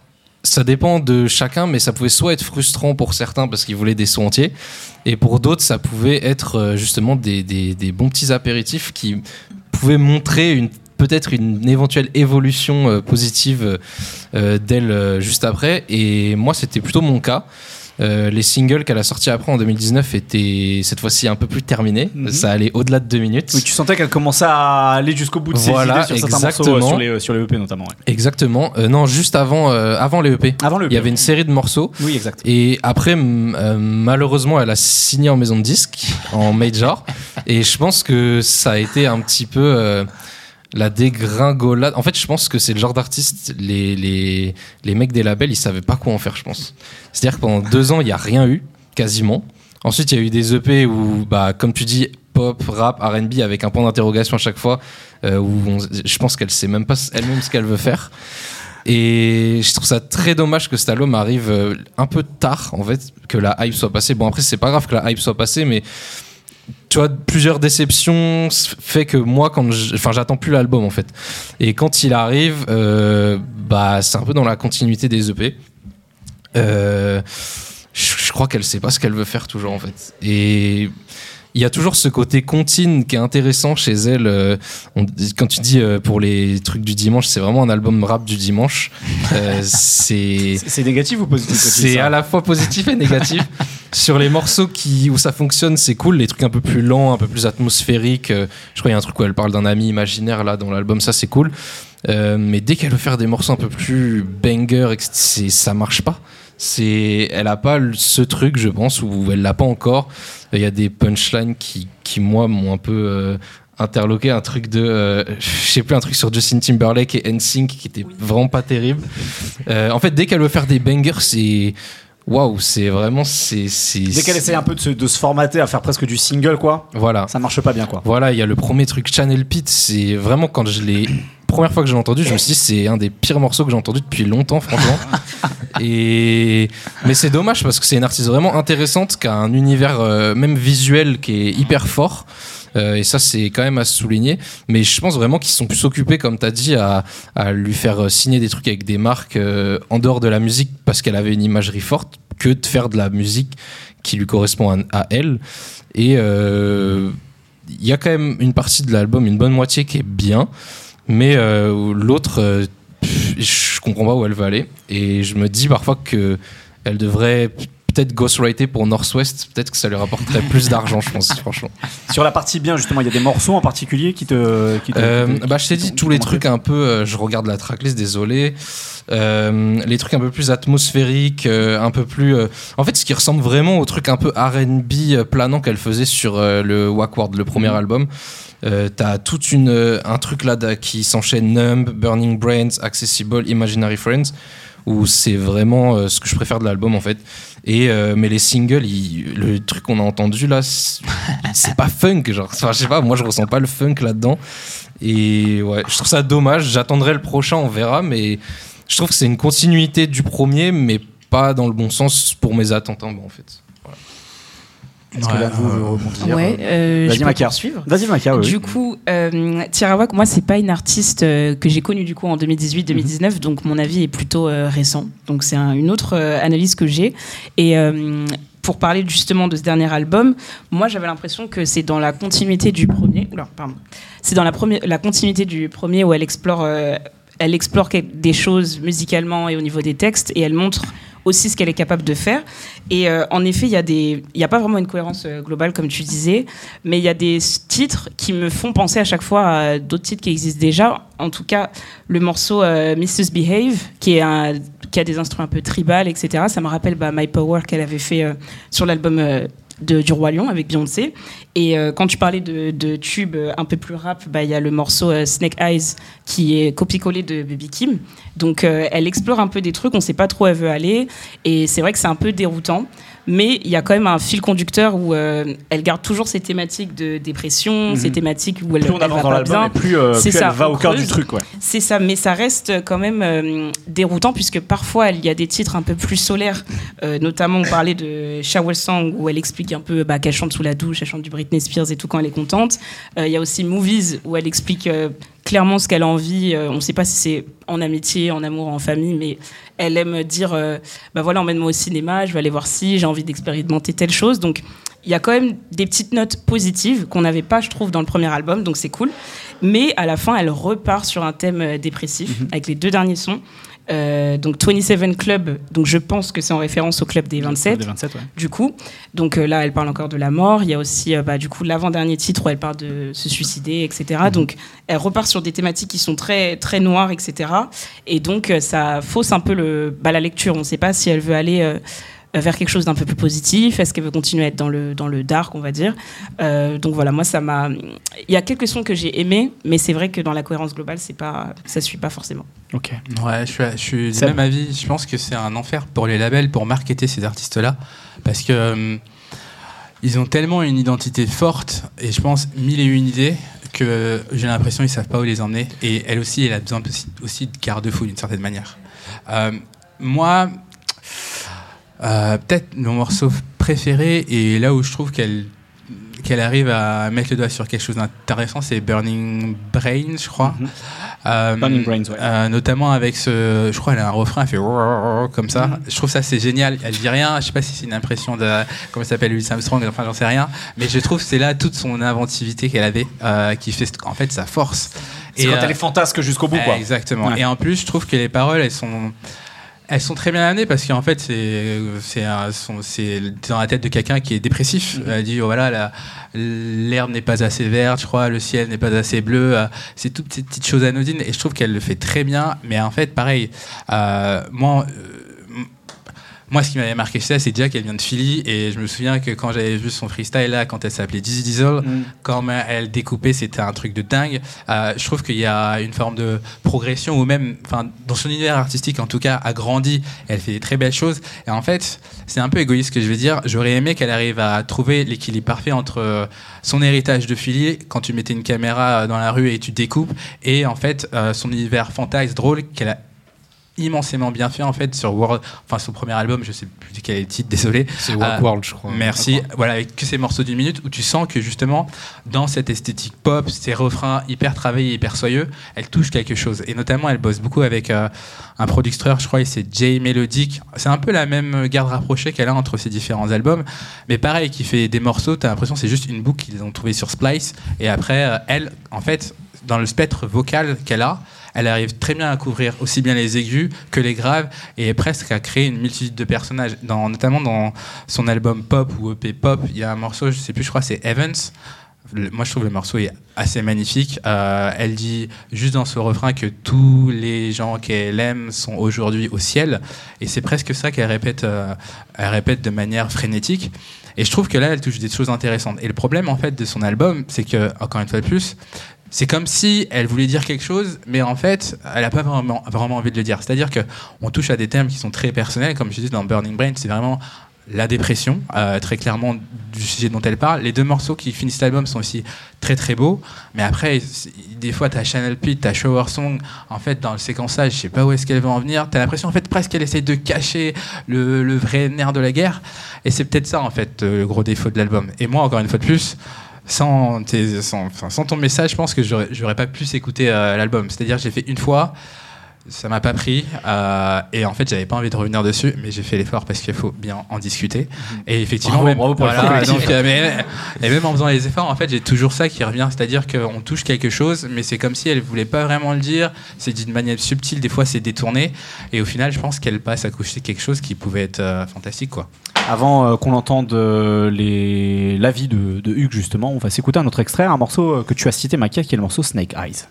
[SPEAKER 2] ça dépend de chacun, mais ça pouvait soit être frustrant pour certains parce qu'ils voulaient des sons entiers, et pour d'autres, ça pouvait être euh, justement des, des, des bons petits apéritifs qui pouvaient montrer une, peut-être une éventuelle évolution euh, positive euh, d'elle euh, juste après. Et moi, c'était plutôt mon cas. Euh, les singles qu'elle a sortis après en deux mille dix-neuf étaient cette fois-ci un peu plus terminés. Mm-hmm. Ça allait au-delà de deux minutes.
[SPEAKER 5] Oui, tu sentais qu'elle commençait à aller jusqu'au bout de ses
[SPEAKER 2] voilà,
[SPEAKER 5] idées sur
[SPEAKER 2] exactement.
[SPEAKER 5] certains morceaux, sur les, sur les E P notamment. Ouais.
[SPEAKER 2] Exactement. Euh, non, juste avant, euh, avant les E P.
[SPEAKER 5] Avant le E P.
[SPEAKER 2] Il y avait une série de morceaux.
[SPEAKER 5] Oui, exact.
[SPEAKER 2] Et après, m- euh, malheureusement, elle a signé en maison de disque, en major. Et je pense que ça a été un petit peu... Euh, la dégringolade. En fait, je pense que c'est le genre d'artiste, les, les, les mecs des labels, ils savaient pas quoi en faire, je pense. C'est-à-dire que pendant deux ans, il n'y a rien eu, quasiment. Ensuite, il y a eu des E P où, bah, comme tu dis, pop, rap, R and B, avec un point d'interrogation à chaque fois, euh, où on, je pense qu'elle sait même pas elle-même ce qu'elle veut faire. Et je trouve ça très dommage que cet album arrive euh, un peu tard, en fait, que la hype soit passée. Bon, après, c'est pas grave que la hype soit passée, mais tu vois, plusieurs déceptions fait que moi, quand je, enfin, j'attends plus l'album en fait. Et quand il arrive, euh, bah, c'est un peu dans la continuité des E P. Euh, je, je crois qu'elle sait pas ce qu'elle veut faire toujours en fait. Et il y a toujours ce côté contine qui est intéressant chez elle. Euh, on, quand tu dis euh, pour les trucs du dimanche, c'est vraiment un album rap du dimanche. Euh, c'est,
[SPEAKER 5] c'est négatif ou positif?
[SPEAKER 2] C'est à la fois positif et négatif. Sur les morceaux qui, où ça fonctionne, c'est cool. Les trucs un peu plus lents, un peu plus atmosphériques. Euh, je crois qu'il y a un truc où elle parle d'un ami imaginaire là dans l'album, ça c'est cool. Euh, mais dès qu'elle veut faire des morceaux un peu plus banger, c'est, ça marche pas. C'est, elle a pas ce truc, je pense, ou elle l'a pas encore. Il y a des punchlines qui, qui moi, m'ont un peu euh, interloqué. Un truc de, euh, je sais plus, un truc sur Justin Timberlake et N Sync qui était vraiment pas terrible. Euh, en fait, dès qu'elle veut faire des bangers, c'est waouh, c'est vraiment c'est, c'est
[SPEAKER 5] dès qu'elle essaie un peu de se, de se formater à faire presque du single quoi.
[SPEAKER 2] Voilà.
[SPEAKER 5] Ça marche pas bien quoi.
[SPEAKER 2] Voilà, il y a le premier truc Channel Pit, c'est vraiment quand je l'ai première fois que je l'ai entendu, je me suis dit c'est un des pires morceaux que j'ai entendu depuis longtemps franchement. Et mais c'est dommage parce que c'est une artiste vraiment intéressante qui a un univers euh, même visuel qui est hyper fort. Euh, et ça c'est quand même à souligner, mais je pense vraiment qu'ils sont plus occupés comme t'as dit à, à lui faire signer des trucs avec des marques euh, en dehors de la musique parce qu'elle avait une imagerie forte que de faire de la musique qui lui correspond à, à elle. Et il euh, y a quand même une partie de l'album, une bonne moitié qui est bien, mais euh, l'autre euh, je comprends pas où elle veut aller et je me dis parfois que elle devrait peut-être ghostwriter pour Northwest, peut-être que ça lui rapporterait plus d'argent, je pense, franchement.
[SPEAKER 5] Sur la partie bien, justement, il y a des morceaux en particulier qui te. Qui te
[SPEAKER 2] euh,
[SPEAKER 5] qui te
[SPEAKER 2] bah, je t'ai dit, tous les trucs un peu. Euh, je regarde la tracklist, désolé. Euh, les trucs un peu plus atmosphériques, euh, un peu plus. Euh, en fait, ce qui ressemble vraiment au truc un peu R and B planant qu'elle faisait sur euh, le Wackward, le premier mmh. album. Euh, t'as tout une, euh, un truc là qui s'enchaîne Numb, Burning Brains, Accessible, Imaginary Friends, où c'est vraiment euh, ce que je préfère de l'album en fait. Et euh, mais les singles, ils, le truc qu'on a entendu là, c'est, c'est pas funk, genre. Enfin, je sais pas, moi je ressens pas le funk là-dedans. Et ouais, je trouve ça dommage. J'attendrai le prochain, on verra, mais je trouve que c'est une continuité du premier, mais pas dans le bon sens pour mes attentes hein, bon, en fait. Voilà.
[SPEAKER 5] Est-ce que là, vous voulez rebondir
[SPEAKER 1] ouais, euh,
[SPEAKER 5] Vas-y,
[SPEAKER 1] je
[SPEAKER 5] Maca.
[SPEAKER 1] Suivre.
[SPEAKER 5] Vas-y, Maca, oui.
[SPEAKER 1] Du coup, euh, Tierra Whack, moi, c'est pas une artiste euh, que j'ai connue du coup en deux mille dix-huit deux mille dix-neuf, mm-hmm. donc mon avis est plutôt euh, récent. Donc c'est un, une autre euh, analyse que j'ai. Et euh, pour parler justement de ce dernier album, moi, j'avais l'impression que c'est dans la continuité du premier. Oula, pardon. C'est dans la, première, la continuité du premier où elle explore, euh, elle explore des choses musicalement et au niveau des textes, et elle montre aussi ce qu'elle est capable de faire. Et euh, en effet, il y a des, il y a pas vraiment une cohérence euh, globale comme tu disais, mais il y a des titres qui me font penser à chaque fois à d'autres titres qui existent déjà. En tout cas, le morceau euh, missus Behave, qui est un, qui a des instruments un peu tribal, et cetera. Ça me rappelle bah, My Power qu'elle avait fait euh, sur l'album euh, de, du Roi Lion avec Beyoncé. Et euh, quand tu parlais de, de tubes un peu plus rap, bah, y a le morceau euh, Snake Eyes qui est copié-collé de Baby Kim. Donc euh, elle explore un peu des trucs, on ne sait pas trop où elle veut aller. Et c'est vrai que c'est un peu déroutant. Mais il y a quand même un fil conducteur où euh, elle garde toujours ces thématiques de dépression, mm-hmm. ces thématiques où elle,
[SPEAKER 5] plus on
[SPEAKER 1] elle
[SPEAKER 5] avance
[SPEAKER 1] va
[SPEAKER 5] dans
[SPEAKER 1] pas
[SPEAKER 5] l'album,
[SPEAKER 1] bien.
[SPEAKER 5] Et plus, euh,
[SPEAKER 1] c'est
[SPEAKER 5] plus
[SPEAKER 1] ça,
[SPEAKER 5] elle va au cœur du truc. Ouais.
[SPEAKER 1] C'est ça, mais ça reste quand même euh, déroutant puisque parfois il y a des titres un peu plus solaires. Euh, notamment, on parlait de Shower Song où elle explique un peu bah, qu'elle chante sous la douche, elle chante du Britney Spears et tout quand elle est contente. Il euh, y a aussi Movies où elle explique... Euh, clairement ce qu'elle a envie. Euh, on ne sait pas si c'est en amitié, en amour, en famille, mais elle aime dire euh, bah voilà, emmène-moi au cinéma, je vais aller voir si j'ai envie d'expérimenter telle chose. Donc il y a quand même des petites notes positives qu'on n'avait pas, je trouve, dans le premier album, donc c'est cool. Mais à la fin, elle repart sur un thème dépressif mmh. avec les deux derniers sons. Euh, donc vingt-sept Club, donc je pense que c'est en référence au club des vingt-sept,
[SPEAKER 5] des vingt-sept ouais.
[SPEAKER 1] Du coup, donc euh, là elle parle encore de la mort. Il y a aussi euh, bah, du coup l'avant-dernier titre où elle parle de se suicider, etc. Mmh. Donc elle repart sur des thématiques qui sont très très noires, etc. Et donc euh, ça fausse un peu le bah, la lecture. On ne sait pas si elle veut aller euh, vers quelque chose d'un peu plus positif. Est-ce qu'elle veut continuer à être dans le dans le dark, on va dire. Euh, donc voilà, moi ça m'a. Il y a quelques sons que j'ai aimés, mais c'est vrai que dans la cohérence globale, c'est pas ça suit pas forcément.
[SPEAKER 5] Ok.
[SPEAKER 8] Ouais, je suis, je suis du même avis. Je pense que c'est un enfer pour les labels pour marketer ces artistes-là, parce que euh, ils ont tellement une identité forte et je pense mille et une idées que j'ai l'impression qu'ils savent pas où les emmener. Et elle aussi, elle a besoin aussi, aussi de garde-fou d'une certaine manière. Euh, moi. Euh, peut-être mon morceau préféré et là où je trouve qu'elle qu'elle arrive à mettre le doigt sur quelque chose d'intéressant, c'est Burning Brains, je crois. Mm-hmm. Euh,
[SPEAKER 5] Burning Brains, ouais.
[SPEAKER 8] Euh, notamment avec ce, je crois, elle a un refrain, elle fait comme ça. Mm-hmm. Je trouve ça c'est génial. Elle dit rien. Je sais pas si c'est une impression de, comment elle s'appelle, Louis Armstrong. Enfin, j'en sais rien. Mais je trouve que c'est là toute son inventivité qu'elle avait, euh, qui fait en fait sa force.
[SPEAKER 5] C'est et quand euh, elle est fantasque jusqu'au bout, quoi.
[SPEAKER 8] Exactement.
[SPEAKER 5] Ouais.
[SPEAKER 8] Et en plus, je trouve que les paroles, elles sont Elles sont très bien amenées parce qu'en fait, c'est, c'est, un, c'est dans la tête de quelqu'un qui est dépressif. Elle dit oh, voilà, la, l'herbe n'est pas assez verte, je crois, le ciel n'est pas assez bleu. C'est toutes ces petites choses anodines et je trouve qu'elle le fait très bien. Mais en fait, pareil, euh, moi. Euh, Moi, ce qui m'avait marqué chez elle, c'est déjà qu'elle vient de Philly. Et je me souviens que quand j'avais vu son freestyle là, quand elle s'appelait Dizzy Diesel, mm. quand elle découpait, c'était un truc de dingue. Euh, je trouve qu'il y a une forme de progression, ou même, enfin, dans son univers artistique, en tout cas, a grandi. Elle fait des très belles choses. Et en fait, c'est un peu égoïste ce que je vais dire. J'aurais aimé qu'elle arrive à trouver l'équilibre parfait entre son héritage de Philly, quand tu mettais une caméra dans la rue et tu découpes, et en fait, euh, son univers fantasque, drôle, qu'elle a immensément bien fait en fait sur World, enfin son premier album, je sais plus quel est le titre, désolé.
[SPEAKER 2] C'est World, euh, World je crois.
[SPEAKER 8] Merci. Voilà, avec que ces morceaux d'une minute où tu sens que justement dans cette esthétique pop, ces refrains hyper travaillés, hyper soyeux, elle touche quelque chose. Et notamment, elle bosse beaucoup avec euh, un producteur, je crois, et c'est Jay Melodic. C'est un peu la même garde rapprochée qu'elle a entre ces différents albums, mais pareil, qui fait des morceaux. T'as l'impression que c'est juste une boucle qu'ils ont trouvée sur Splice. Et après, euh, elle, en fait, dans le spectre vocal qu'elle a, elle arrive très bien à couvrir aussi bien les aigus que les graves et presque à créer une multitude de personnages. Dans, notamment dans son album pop ou E P pop, il y a un morceau, je sais plus, je crois c'est Evans. Le, moi je trouve le morceau est assez magnifique. Euh, elle dit juste dans ce refrain que tous les gens qu'elle aime sont aujourd'hui au ciel et c'est presque ça qu'elle répète, euh, elle répète de manière frénétique. Et je trouve que là elle touche des choses intéressantes. Et le problème en fait de son album, c'est que, encore une fois de plus, c'est comme si elle voulait dire quelque chose, mais en fait, elle n'a pas vraiment, vraiment envie de le dire. C'est-à-dire qu'on touche à des thèmes qui sont très personnels, comme je disais dans Burning Brain, c'est vraiment la dépression, euh, très clairement du sujet dont elle parle. Les deux morceaux qui finissent l'album sont aussi très très beaux, mais après, des fois, tu as Channel Pit, tu as Shower Song, en fait, dans le séquençage, je sais pas où est-ce qu'elle va en venir, tu as l'impression, en fait, presque qu'elle essaye de cacher le, le vrai nerf de la guerre, et c'est peut-être ça, en fait, le gros défaut de l'album. Et moi, encore une fois de plus, Sans, tes, sans, enfin, sans ton message, je pense que j'aurais, j'aurais pas pu écouter euh, l'album. C'est-à-dire, j'ai fait une fois, ça m'a pas pris, euh, et en fait, j'avais pas envie de revenir dessus, mais j'ai fait l'effort parce qu'il faut bien en discuter. Et effectivement,
[SPEAKER 5] bravo,
[SPEAKER 8] même,
[SPEAKER 5] bravo pour
[SPEAKER 8] voilà,
[SPEAKER 5] le
[SPEAKER 8] donc, euh, mais, et même en faisant les efforts, en fait, j'ai toujours ça qui revient. C'est-à-dire qu'on touche quelque chose, mais c'est comme si elle voulait pas vraiment le dire. C'est d'une manière subtile, des fois, c'est détourné, et au final, je pense qu'elle passe à coucher quelque chose qui pouvait être euh, fantastique, quoi.
[SPEAKER 5] Avant euh, qu'on entende euh, les... l'avis de, de Hugues, justement, on va s'écouter un autre extrait, un morceau que tu as cité, Makia, qui est le morceau Snake Eyes.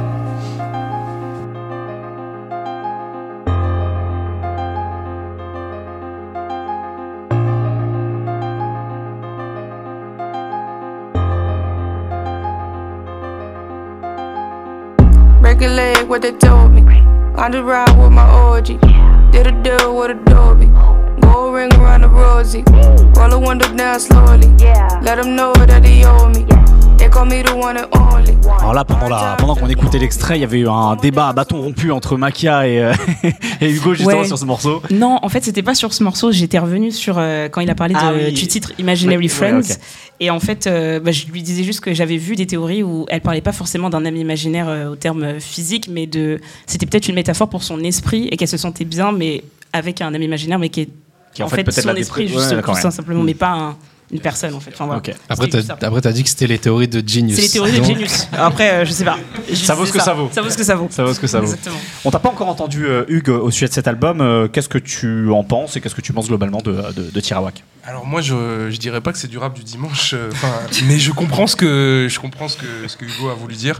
[SPEAKER 10] Regulate what they told me. On the ride with my O G. Did a deal with Adobe. Gold ring around the rosy. Roll the window down slowly. Let him know that he owe me. They call me the one and only.
[SPEAKER 5] Alors là, pendant, la, pendant qu'on écoutait l'extrait, il y avait eu un débat à bâton rompu entre Makia et, euh, et Hugo justement
[SPEAKER 1] Ouais.
[SPEAKER 5] sur ce morceau.
[SPEAKER 1] Non, en fait, c'était pas sur ce morceau. J'étais revenue sur euh, quand il a parlé de,
[SPEAKER 5] Ah oui.
[SPEAKER 1] du titre Imaginary
[SPEAKER 5] Ouais,
[SPEAKER 1] Friends.
[SPEAKER 5] ouais, ok.
[SPEAKER 1] Et en fait, euh, bah, je lui disais juste que j'avais vu des théories où elle parlait pas forcément d'un ami imaginaire euh, au terme physique, mais de c'était peut-être une métaphore pour son esprit et qu'elle se sentait bien, mais avec un ami imaginaire, mais qui est
[SPEAKER 5] Qui
[SPEAKER 1] en fait,
[SPEAKER 5] peut-être
[SPEAKER 1] son
[SPEAKER 5] la
[SPEAKER 1] esprit,
[SPEAKER 5] dépre-
[SPEAKER 1] juste
[SPEAKER 5] ouais, d'accord,
[SPEAKER 1] tout ça,
[SPEAKER 5] ouais.
[SPEAKER 1] simplement, mais pas un- une personne en fait. Enfin, voilà.
[SPEAKER 5] Ok.
[SPEAKER 2] Après,
[SPEAKER 1] C'était
[SPEAKER 2] t'as,
[SPEAKER 1] juste ça.
[SPEAKER 2] après, t'as dit que c'était les théories de Genius.
[SPEAKER 1] C'est les théories de
[SPEAKER 2] Donc-
[SPEAKER 1] Genius. Après, euh, je sais pas. Je
[SPEAKER 5] Ça vaut ce
[SPEAKER 1] disais
[SPEAKER 5] que ça vaut.
[SPEAKER 1] Ça vaut ce que ça vaut.
[SPEAKER 5] Ça vaut ce que ça vaut.
[SPEAKER 1] Exactement.
[SPEAKER 5] On t'a pas encore entendu, euh, Hugues, au sujet de cet album. Euh, qu'est-ce que tu en penses et qu'est-ce que tu penses globalement de, de, de Tirawak?
[SPEAKER 7] Alors moi je, je dirais pas que c'est du rap du dimanche, euh, enfin, mais je comprends ce que je comprends ce que ce que Hugo a voulu dire.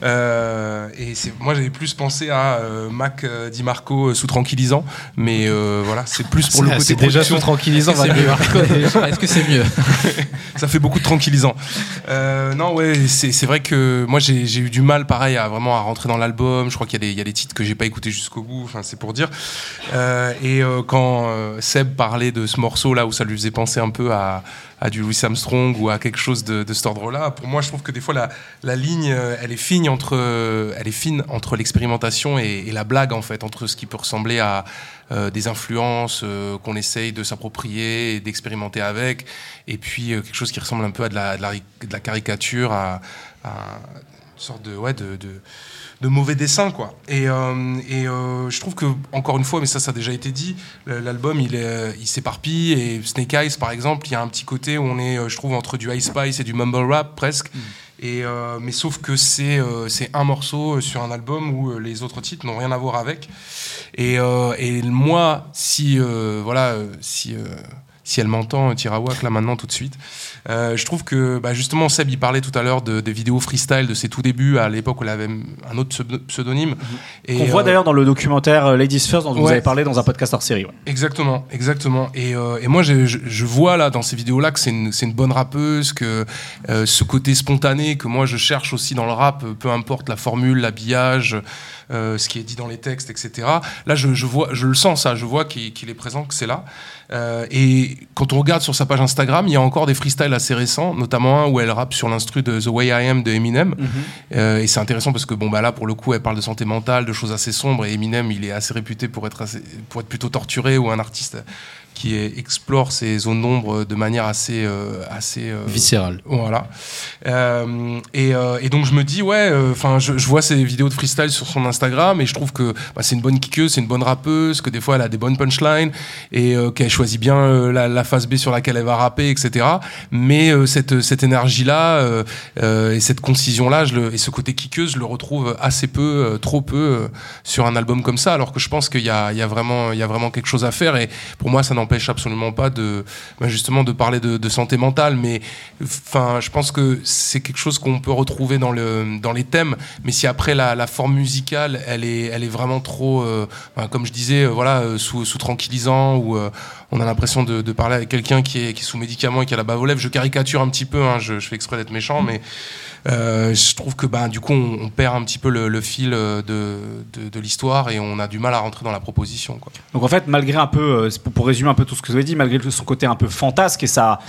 [SPEAKER 7] Euh, et c'est moi j'avais plus pensé à euh, Mac euh, DiMarco euh, sous tranquillisant, mais euh, voilà c'est plus pour le
[SPEAKER 2] C'est-
[SPEAKER 7] côté
[SPEAKER 2] c'est déjà
[SPEAKER 7] production.
[SPEAKER 2] sous tranquillisant,
[SPEAKER 7] C'est
[SPEAKER 2] Mac
[SPEAKER 7] mieux.
[SPEAKER 2] DiMarco. Est-ce que c'est mieux?
[SPEAKER 7] Ça fait beaucoup de tranquillisant. Euh, non ouais c'est c'est vrai que moi j'ai j'ai eu du mal pareil à vraiment à rentrer dans l'album. Je crois qu'il y a des il y a des titres que j'ai pas écoutés jusqu'au bout. Enfin c'est pour dire. Euh, et euh, quand euh, Seb parlait de ce morceau là où ça lui faisait penser un peu à, à du Louis Armstrong ou à quelque chose de, de cet ordre-là. Pour moi, je trouve que des fois la, la ligne, euh, elle est fine entre, euh, elle est fine entre l'expérimentation et, et la blague en fait, entre ce qui peut ressembler à euh, des influences euh, qu'on essaye de s'approprier et d'expérimenter avec, et puis euh, quelque chose qui ressemble un peu à de la, de la, de la caricature, à, à une sorte de ouais de, de de mauvais dessin quoi et, euh, et euh, je trouve que encore une fois mais ça ça a déjà été dit, l'album il est, il s'éparpille et Snake Eyes par exemple il y a un petit côté où on est je trouve entre du Ice Spice et du mumble rap presque mmh. et euh, mais sauf que c'est euh, c'est un morceau sur un album où euh, les autres titres n'ont rien à voir avec et, euh, et moi si euh, voilà si euh, si elle m'entend, Tirawak, là maintenant tout de suite. Euh, je trouve que bah, justement Seb il parlait tout à l'heure de, des vidéos freestyle de ses tout débuts à l'époque où elle avait un autre pseudonyme.
[SPEAKER 5] Mm-hmm. Qu'on voit euh, d'ailleurs dans le documentaire Ladies First dont ouais. vous avez parlé dans un podcast hors série. Ouais.
[SPEAKER 7] Exactement, exactement. Et, euh, et moi je, je, je vois là dans ces vidéos là que c'est une, c'est une bonne rappeuse, que euh, ce côté spontané que moi je cherche aussi dans le rap, peu importe la formule, l'habillage, euh, ce qui est dit dans les textes, et cetera. Là je, je vois, je le sens ça, je vois qu'il, qu'il est présent, que c'est là. Euh, et quand on regarde sur sa page Instagram, il y a encore des freestyles assez récents, notamment un où elle rappe sur l'instru de The Way I Am de Eminem. Mm-hmm. Euh, et c'est intéressant parce que bon bah là pour le coup elle parle de santé mentale, de choses assez sombres, et Eminem il est assez réputé pour être assez, pour être plutôt torturé, ou un artiste qui explore ces zones d'ombre de manière assez euh, assez euh,
[SPEAKER 2] viscérale.
[SPEAKER 7] Voilà. Euh, et, euh, et donc je me dis ouais, enfin euh, je, je vois ces vidéos de freestyle sur son Instagram et je trouve que bah, c'est une bonne kickeuse, c'est une bonne rappeuse, que des fois elle a des bonnes punchlines et euh, qu'elle choisit bien euh, la, la phase B sur laquelle elle va rapper, et cetera. Mais euh, cette cette énergie là euh, euh, et cette concision là, je le, et ce côté kickeuse, je le retrouve assez peu, euh, trop peu euh, sur un album comme ça. Alors que je pense qu'il y a il y a vraiment il y a vraiment quelque chose à faire, et pour moi ça n'en n'empêche absolument pas de bah justement de parler de, de santé mentale, mais enfin je pense que c'est quelque chose qu'on peut retrouver dans le dans les thèmes, mais si après la, la forme musicale elle est elle est vraiment trop euh, bah, comme je disais euh, voilà euh, sous, sous tranquillisant, ou euh, on a l'impression de, de parler avec quelqu'un qui est qui est sous médicaments et qui a la bave aux lèvres. Je caricature un petit peu, hein, je, je fais exprès d'être méchant, mais Euh, je trouve que bah, du coup on, on perd un petit peu le, le fil de, de, de l'histoire et on a du mal à rentrer dans la proposition, quoi.
[SPEAKER 5] Donc en fait malgré un peu, pour résumer un peu tout ce que vous avez dit, malgré son côté un peu fantasque et ça,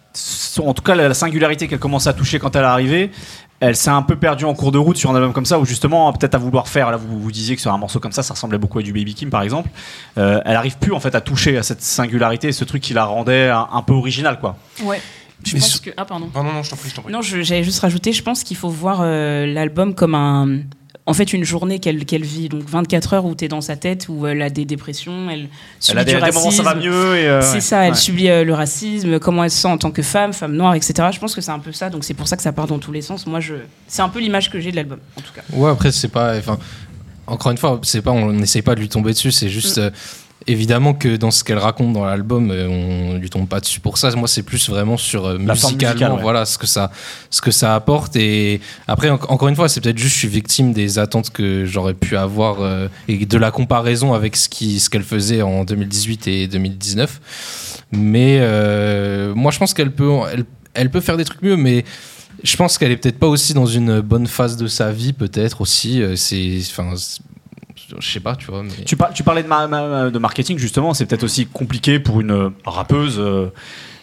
[SPEAKER 5] en tout cas la singularité qu'elle commence à toucher quand elle est arrivée, elle s'est un peu perdue en cours de route sur un album comme ça, où justement peut-être à vouloir faire, là vous, vous disiez que sur un morceau comme ça ça ressemblait beaucoup à du Baby Kim par exemple, euh, elle arrive plus en fait à toucher à cette singularité, ce truc qui la rendait un, un peu original, quoi.
[SPEAKER 1] Ouais. Je
[SPEAKER 7] Mais
[SPEAKER 1] pense
[SPEAKER 7] sur...
[SPEAKER 1] que... Ah, pardon.
[SPEAKER 7] Non, non, non, je t'en prie, je t'en prie.
[SPEAKER 1] Non, je, j'allais juste rajouter, je pense qu'il faut voir euh, l'album comme un... En fait, une journée qu'elle, qu'elle vit, donc vingt-quatre heures où t'es dans sa tête, où elle a des dépressions, elle subit
[SPEAKER 5] elle a des,
[SPEAKER 1] du racisme.
[SPEAKER 5] Des moments ça va mieux. Et euh,
[SPEAKER 1] c'est
[SPEAKER 5] ouais.
[SPEAKER 1] ça, elle
[SPEAKER 5] ouais.
[SPEAKER 1] subit euh, le racisme, comment elle se sent en tant que femme, femme noire, et cetera. Je pense que c'est un peu ça, donc c'est pour ça que ça part dans tous les sens. Moi, je... c'est un peu l'image que j'ai de l'album, en tout cas.
[SPEAKER 2] Ouais, après, c'est pas... Enfin, encore une fois, c'est pas, on n'essaye pas de lui tomber dessus, c'est juste... Mm. Euh, évidemment que dans ce qu'elle raconte dans l'album, on lui tombe pas dessus pour ça. Moi, c'est plus vraiment sur euh, musicalement, musicale, ouais. Voilà, ce que ça, ce que ça apporte. Et après, en- encore une fois, c'est peut-être juste je suis victime des attentes que j'aurais pu avoir euh, et de la comparaison avec ce qui, ce qu'elle faisait en deux mille dix-huit et deux mille dix-neuf. Mais euh, moi, je pense qu'elle peut, elle, elle peut faire des trucs mieux, mais je pense qu'elle est peut-être pas aussi dans une bonne phase de sa vie, peut-être aussi. C'est, enfin. Je sais pas, tu vois. Mais...
[SPEAKER 5] Tu, par, tu parlais de, ma, ma, de marketing, justement, c'est peut-être aussi compliqué pour une rappeuse euh,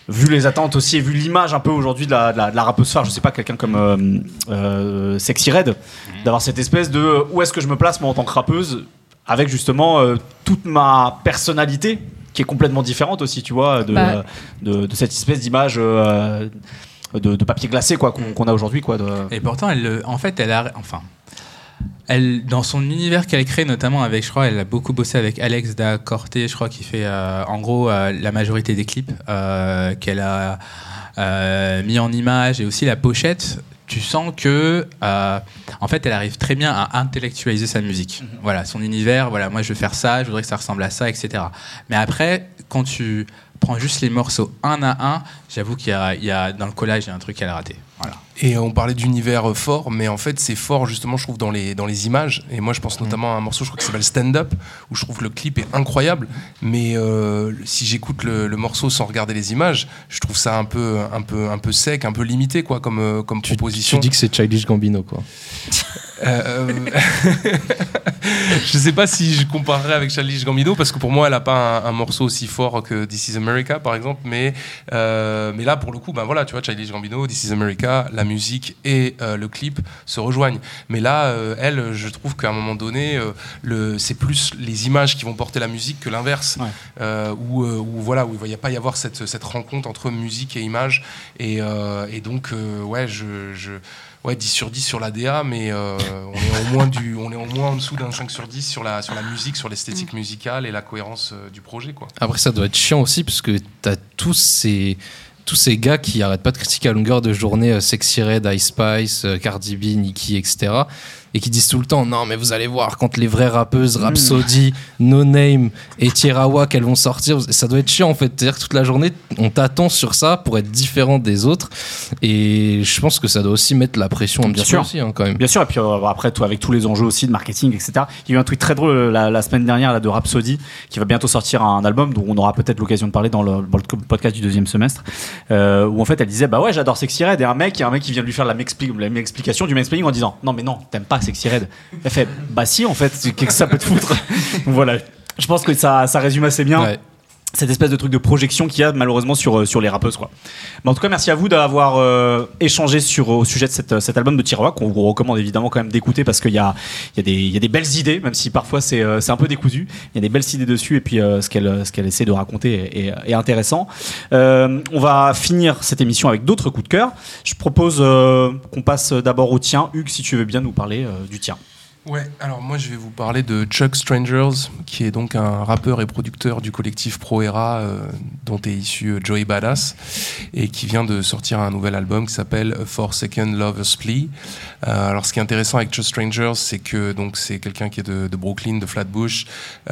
[SPEAKER 5] vu les attentes aussi et vu l'image un peu aujourd'hui de la, de la, de la rappeuse phare, je sais pas, quelqu'un comme euh, euh, Sexy Red, mmh. d'avoir cette espèce de euh, où est-ce que je me place moi en tant que rappeuse avec justement euh, toute ma personnalité qui est complètement différente aussi, tu vois, de, bah. de, de, de cette espèce d'image euh, de, de papier glacé quoi, qu'on, qu'on a aujourd'hui. Quoi, de...
[SPEAKER 8] Et pourtant, elle, en fait, elle a... Enfin, elle, dans son univers qu'elle crée, notamment avec, je crois, elle a beaucoup bossé avec Alex da Corte, je crois, qui fait euh, en gros euh, la majorité des clips euh, qu'elle a euh, mis en image et aussi la pochette. Tu sens que, euh, en fait, elle arrive très bien à intellectualiser sa musique. Mm-hmm. Voilà, son univers. Voilà, moi, je veux faire ça. Je voudrais que ça ressemble à ça, et cetera. Mais après, quand tu prends juste les morceaux un à un, j'avoue qu'il y a, il y a dans le collage, il y a un truc qu'elle a raté. Voilà.
[SPEAKER 7] Et on parlait d'univers fort, mais en fait c'est fort justement je trouve dans les, dans les images, et moi je pense notamment à un morceau je crois que ça s'appelle Stand Up, où je trouve que le clip est incroyable, mais euh, si j'écoute le, le morceau sans regarder les images, je trouve ça un peu, un peu, un peu sec, un peu limité quoi, comme, comme
[SPEAKER 2] tu,
[SPEAKER 7] proposition.
[SPEAKER 2] Tu dis que c'est Childish Gambino quoi.
[SPEAKER 7] euh, je sais pas si je comparerais avec Childish Gambino, parce que pour moi elle a pas un, un morceau aussi fort que This Is America par exemple, mais, euh, mais là pour le coup ben voilà, tu vois, Childish Gambino, This Is America, la musique et euh, le clip se rejoignent, mais là euh, elle, je trouve qu'à un moment donné euh, le, c'est plus les images qui vont porter la musique que l'inverse. Ouais. euh, où, euh, où voilà, où il va y a pas y avoir cette, cette rencontre entre musique et image, et, euh, et donc euh, ouais je, je ouais, dix sur dix sur la D A, mais euh, on est au moins du, on est au moins en dessous d'un cinq sur dix sur la, sur la musique, sur l'esthétique musicale et la cohérence euh, du projet, quoi.
[SPEAKER 2] Après, ça doit être chiant aussi, parce que t'as tous ces, tous ces gars qui arrêtent pas de critiquer à longueur de journée euh, Sexy Red, Ice Spice, euh, Cardi B, Nicki, et cetera. Et qui disent tout le temps, non mais vous allez voir, quand les vraies rappeuses, Rhapsody, mmh. No Name et Tierra qu'elles vont sortir, ça doit être chiant en fait. C'est-à-dire que toute la journée, on t'attend sur ça pour être différent des autres. Et je pense que ça doit aussi mettre la pression un
[SPEAKER 5] Bien
[SPEAKER 2] petit
[SPEAKER 5] sûr.
[SPEAKER 2] peu aussi, hein, quand même.
[SPEAKER 5] Bien sûr, et puis euh, après, toi, avec tous les enjeux aussi de marketing, et cetera. Il y a eu un truc très drôle la, la semaine dernière là, de Rhapsody, qui va bientôt sortir un album dont on aura peut-être l'occasion de parler dans le, dans le podcast du deuxième semestre, euh, où en fait elle disait, bah ouais, j'adore Sexy Red, et un mec, un mec qui vient de lui faire la, m'explique, la m'explication du mansplaining en disant, non mais non, t'aimes pas Sexy Red. Elle fait, bah si, en fait, qu'est-ce que ça peut te foutre? Voilà, je pense que ça, ça résume assez bien. Ouais. Cette espèce de truc de projection qu'il y a malheureusement sur, sur les rappeuses, quoi. Mais en tout cas, merci à vous d'avoir euh, échangé sur, au sujet de cette, cet album de Tierra, qu'on vous recommande évidemment quand même d'écouter, parce qu'il y a, il y a, des, il y a des belles idées, même si parfois c'est, euh, c'est un peu décousu. Il y a des belles idées dessus, et puis euh, ce, qu'elle, ce qu'elle essaie de raconter est, est, est intéressant. Euh, on va finir cette émission avec d'autres coups de cœur. Je propose euh, qu'on passe d'abord au tien. Hugues, si tu veux bien nous parler euh, du tien.
[SPEAKER 7] Ouais, alors moi je vais vous parler de Chuck Strangers, qui est donc un rappeur et producteur du collectif Pro Era, euh, dont est issu euh, Joey Badass, et qui vient de sortir un nouvel album qui s'appelle A Four Second Lover's Plea. Euh, alors ce qui est intéressant avec Chuck Strangers, c'est que donc c'est quelqu'un qui est de, de Brooklyn, de Flatbush,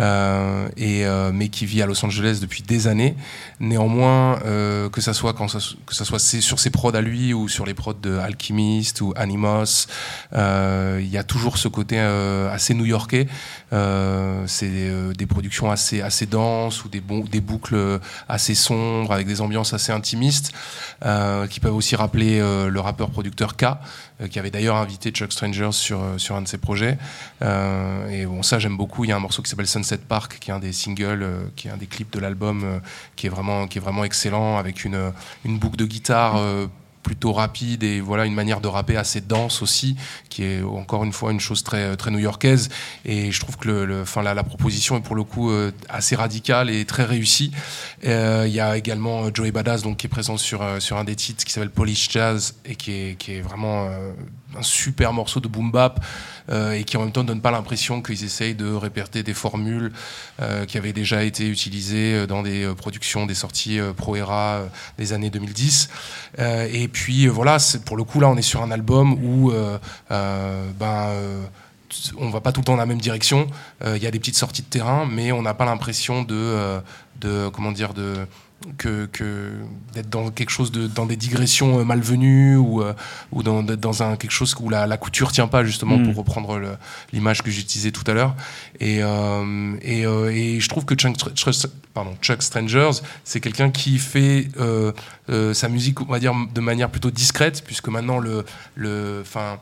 [SPEAKER 7] euh, et euh, mais qui vit à Los Angeles depuis des années. Néanmoins, euh, que ça soit quand ça, que ça soit sur ses prods à lui ou sur les prods de Alchemist ou Animos, euh, il y a toujours ce côté Euh, assez new-yorkais. Euh, c'est euh, des productions assez, assez denses ou des, bon, des boucles assez sombres avec des ambiances assez intimistes euh, qui peuvent aussi rappeler euh, le rappeur-producteur K, euh, qui avait d'ailleurs invité Chuck Strangers sur, sur un de ses projets. Euh, et bon, ça j'aime beaucoup. Il y a un morceau qui s'appelle Sunset Park, qui est un des singles, euh, qui est un des clips de l'album, euh, qui est vraiment, qui est vraiment excellent, avec une, une boucle de guitare euh, plutôt rapide, et voilà une manière de rapper assez dense aussi, qui est encore une fois une chose très très new-yorkaise. Et je trouve que le, le, enfin la, la proposition est pour le coup euh, assez radicale et très réussie. Il euh, y a également Joey Badass, donc qui est présent sur euh, sur un des titres qui s'appelle Polish Jazz, et qui est qui est vraiment euh, un super morceau de boom bap, euh, et qui en même temps ne donne pas l'impression qu'ils essayent de répéter des formules euh, qui avaient déjà été utilisées dans des euh, productions, des sorties euh, Pro Era euh, des années deux mille dix. Euh, et puis euh, voilà, c'est, pour le coup là on est sur un album où euh, euh, ben euh, on va pas tout le temps dans la même direction. Il euh, y a des petites sorties de terrain, mais on n'a pas l'impression de, euh, de comment dire de Que, que d'être dans quelque chose de dans des digressions malvenues, ou euh, ou dans dans un quelque chose où la, la couture tient pas, justement, mmh. pour reprendre le, l'image que j'utilisais tout à l'heure. Et euh, et, euh, et je trouve que Chuck, pardon, Chuck Strangers, c'est quelqu'un qui fait euh, euh, sa musique, on va dire, de manière plutôt discrète, puisque maintenant le le enfin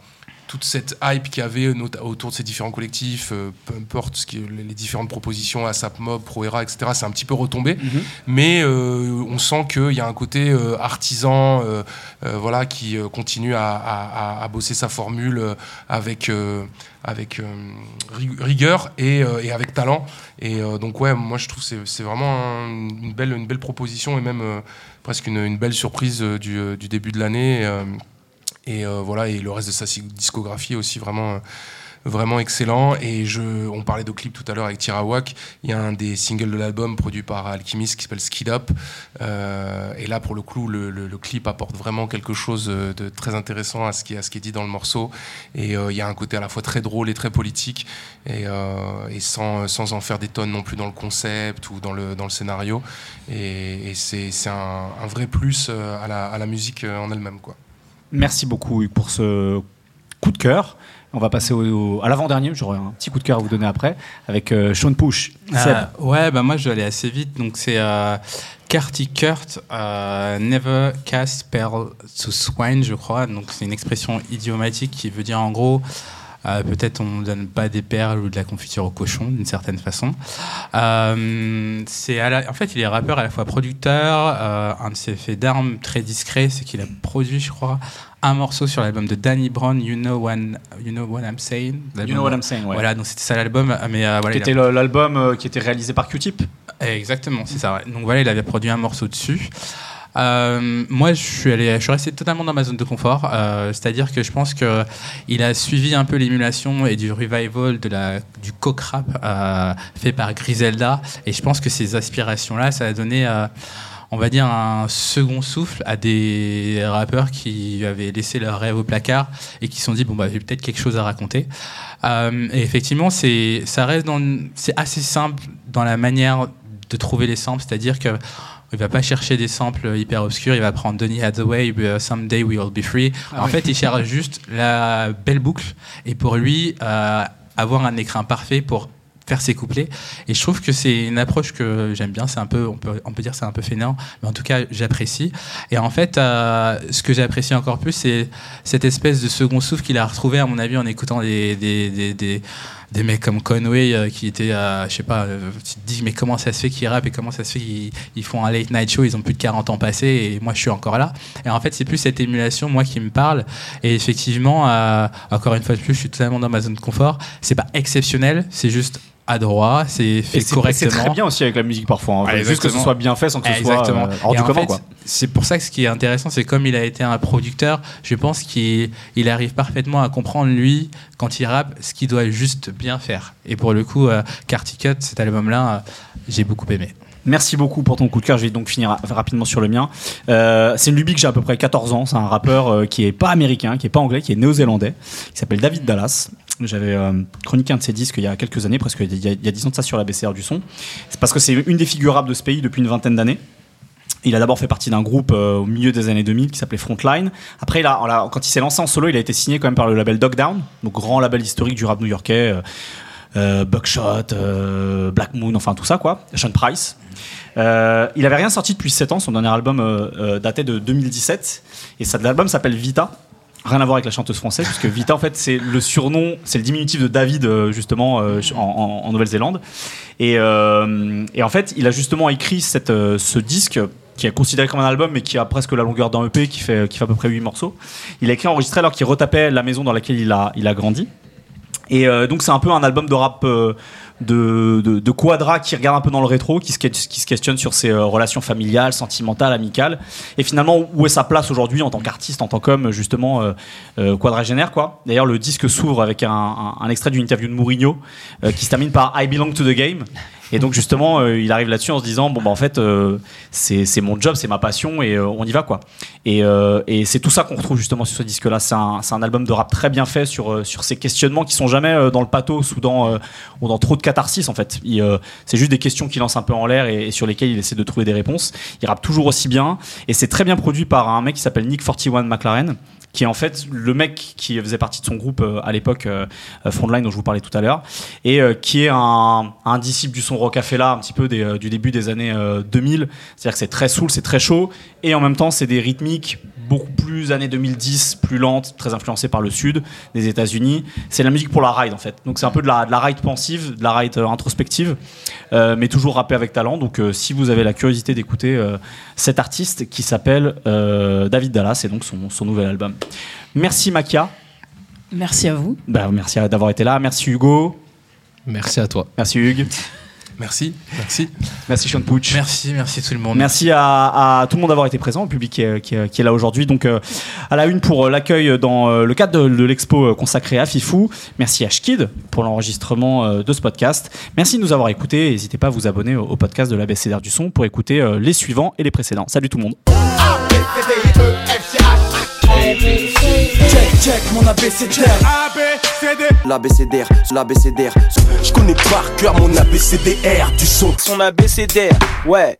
[SPEAKER 7] toute cette hype qu'il y avait autour de ces différents collectifs, euh, peu importe ce qui, les différentes propositions, ASAP Mob, Pro-Era, et cetera, c'est un petit peu retombé. Mm-hmm. Mais euh, on sent qu'il y a un côté euh, artisan euh, euh, voilà, qui euh, continue à, à, à bosser sa formule euh, avec, euh, avec euh, rigueur et, euh, et avec talent. Et euh, donc, ouais, moi je trouve que c'est, c'est vraiment un, une, belle, une belle proposition et même euh, presque une, une belle surprise euh, du, euh, du début de l'année. Et, euh, Et euh, voilà, et le reste de sa discographie est aussi vraiment, vraiment excellent. Et je, on parlait de clip tout à l'heure avec Tirawak. Il y a un des singles de l'album produit par Alchemist qui s'appelle Skid Up. Euh, et là, pour le coup, le, le, le clip apporte vraiment quelque chose de très intéressant à ce qui, à ce qui est dit dans le morceau. Et euh, il y a un côté à la fois très drôle et très politique, et, euh, et sans, sans en faire des tonnes non plus dans le concept ou dans le, dans le scénario. Et, et c'est, c'est un, un vrai plus à la, à la musique en elle-même, quoi.
[SPEAKER 5] Merci beaucoup Hugues pour ce coup de cœur. On va passer au, au, à l'avant-dernier, j'aurai un petit coup de cœur à vous donner après, avec euh, Sean Push.
[SPEAKER 8] Euh, ouais, bah moi je vais aller assez vite. Donc c'est euh, Carty Kurt, euh, Never Cast Pearl to Swine, je crois. Donc c'est une expression idiomatique qui veut dire en gros... Euh, peut-être on ne donne pas des perles ou de la confiture au cochon, d'une certaine façon. Euh, c'est à la, en fait, il est rappeur, à la fois producteur. Euh, un de ses faits d'armes très discret, c'est qu'il a produit, je crois, un morceau sur l'album de Danny Brown, You Know What, you know what I'm Saying.
[SPEAKER 5] You Know What I'm Saying, ouais.
[SPEAKER 8] Voilà, donc c'était ça l'album. Mais, euh, voilà,
[SPEAKER 5] qui était a... l'album euh, qui était réalisé par Q-Tip.
[SPEAKER 8] Exactement, c'est ça. Ouais. Donc voilà, il avait produit un morceau dessus. Euh, moi, je suis allé, je suis resté totalement dans ma zone de confort. Euh, c'est-à-dire que je pense que il a suivi un peu l'émulation et du revival de la du coke rap euh, fait par Griselda. Et je pense que ces aspirations-là, ça a donné, euh, on va dire, un second souffle à des rappeurs qui avaient laissé leur rêve au placard et qui se sont dit bon bah j'ai peut-être quelque chose à raconter. Euh, et effectivement, c'est ça reste dans, c'est assez simple dans la manière de trouver les samples, c'est-à-dire que il va pas chercher des samples hyper obscurs, il va prendre Donny Hathaway, Someday We Will Be Free. Ah en oui. fait, il cherche juste la belle boucle et pour lui, euh, avoir un écrin parfait pour faire ses couplets. Et je trouve que c'est une approche que j'aime bien. C'est un peu, on peut, on peut dire c'est un peu fainéant, mais en tout cas, j'apprécie. Et en fait, euh, ce que j'apprécie encore plus, c'est cette espèce de second souffle qu'il a retrouvé, à mon avis, en écoutant des, des, des, des des mecs comme Conway euh, qui étaient, euh, je sais pas, euh, tu te dis mais comment ça se fait qu'ils rappent et comment ça se fait qu'ils ils font un late night show, ils ont plus de quarante ans passés et moi je suis encore là. Et en fait c'est plus cette émulation moi qui me parle et effectivement euh, encore une fois de plus je suis totalement dans ma zone de confort. C'est pas exceptionnel, c'est juste adroit, c'est fait
[SPEAKER 5] c'est,
[SPEAKER 8] correctement.
[SPEAKER 5] C'est très bien aussi avec la musique parfois, hein.
[SPEAKER 8] Ah,
[SPEAKER 5] juste que ce soit bien fait sans que ce
[SPEAKER 8] exactement.
[SPEAKER 5] soit euh, hors du commun. Quoi.
[SPEAKER 8] C'est pour ça que ce qui est intéressant, c'est comme il a été un producteur, je pense qu'il il arrive parfaitement à comprendre lui, quand il rappe, ce qu'il doit juste bien faire. Et pour le coup, euh, Carty Cut, cet album-là, euh, j'ai beaucoup aimé.
[SPEAKER 5] Merci beaucoup pour ton coup de cœur. Je vais donc finir rapidement sur le mien. Euh, c'est une lubie que j'ai à peu près quatorze ans. C'est un rappeur euh, qui est pas américain, qui est pas anglais, qui est néo-zélandais, qui s'appelle David Dallas. J'avais euh, chroniqué un de ses disques il y a quelques années, presque il y a, il y a dix ans de ça sur la B C R du son. C'est parce que c'est une des figures rap de ce pays depuis une vingtaine d'années. Il a d'abord fait partie d'un groupe euh, au milieu des années deux mille qui s'appelait Frontline. Après, il a, a, quand il s'est lancé en solo, il a été signé quand même par le label Dog Down, donc grand label historique du rap new-yorkais. Euh, euh, Buckshot, euh, Black Moon, enfin tout ça quoi. Sean Price. Euh, il avait rien sorti depuis sept ans. Son dernier album euh, euh, datait de deux mille dix-sept et cet album s'appelle Vita. Rien à voir avec la chanteuse française, puisque Vita, en fait, c'est le surnom, c'est le diminutif de David, justement, euh, en, en, en Nouvelle-Zélande. Et, euh, et en fait, il a justement écrit cette, euh, ce disque, qui est considéré comme un album, mais qui a presque la longueur d'un E P, qui fait, qui fait à peu près huit morceaux. Il a écrit, enregistré alors qu'il retapait la maison dans laquelle il a, il a grandi. Et euh, donc, c'est un peu un album de rap... Euh, De, de, de Quadra qui regarde un peu dans le rétro, qui se, qui se questionne sur ses euh, relations familiales, sentimentales, amicales, et finalement où est sa place aujourd'hui en tant qu'artiste, en tant qu'homme justement euh, euh, quadragénaire quoi. D'ailleurs le disque s'ouvre avec un, un, un extrait d'une interview de Mourinho euh, qui se termine par I belong to the game. Et donc justement euh, il arrive là-dessus en se disant bon bah en fait euh, c'est, c'est mon job, c'est ma passion et euh, on y va quoi. Et, euh, et c'est tout ça qu'on retrouve justement sur ce disque-là. C'est un, c'est un album de rap très bien fait sur, euh, sur ces questionnements qui sont jamais euh, dans le pathos ou dans, euh, ou dans trop de catharsis en fait. Il, euh, c'est juste des questions qu'il lance un peu en l'air et, et sur lesquelles il essaie de trouver des réponses. Il rappe toujours aussi bien et c'est très bien produit par un mec qui s'appelle Nick forty one McLaren, qui est en fait le mec qui faisait partie de son groupe euh, à l'époque, euh, Frontline, dont je vous parlais tout à l'heure, et euh, qui est un, un disciple du son Rockafeller, un petit peu des, euh, du début des années euh, deux mille. C'est-à-dire que c'est très soul, c'est très chaud, et en même temps, c'est des rythmiques beaucoup plus années deux mille dix, plus lentes, très influencées par le sud des États-Unis. C'est la musique pour la ride, en fait. Donc c'est un peu de la, de la ride pensive, de la ride euh, introspective, euh, mais toujours rappée avec talent. Donc euh, si vous avez la curiosité d'écouter euh, cet artiste qui s'appelle euh, David Dallas, et donc son, son nouvel album. Merci Makia.
[SPEAKER 1] Merci à vous.
[SPEAKER 5] Bah, merci d'avoir été là. Merci Hugo.
[SPEAKER 2] Merci à toi.
[SPEAKER 5] Merci Hugues.
[SPEAKER 7] Merci, merci.
[SPEAKER 5] Merci Sean Pooch.
[SPEAKER 8] Merci, merci tout le monde.
[SPEAKER 5] Merci à, à tout le monde d'avoir été présent, au public qui est, qui est, qui est là aujourd'hui. Donc euh, à la une pour euh, l'accueil dans euh, le cadre de, de l'expo euh, consacrée à Fifou. Merci à Shkid pour l'enregistrement euh, de ce podcast. Merci de nous avoir écoutés. N'hésitez pas à vous abonner au, au podcast de l'Abécédaire du son pour écouter euh, les suivants et les précédents. Salut tout le monde.
[SPEAKER 4] Check, check, mon abécédaire. A B C D.
[SPEAKER 3] L'abécédaire, l'abécédaire.
[SPEAKER 4] Je connais par cœur mon abécédaire du son.
[SPEAKER 3] Son abécédaire, ouais.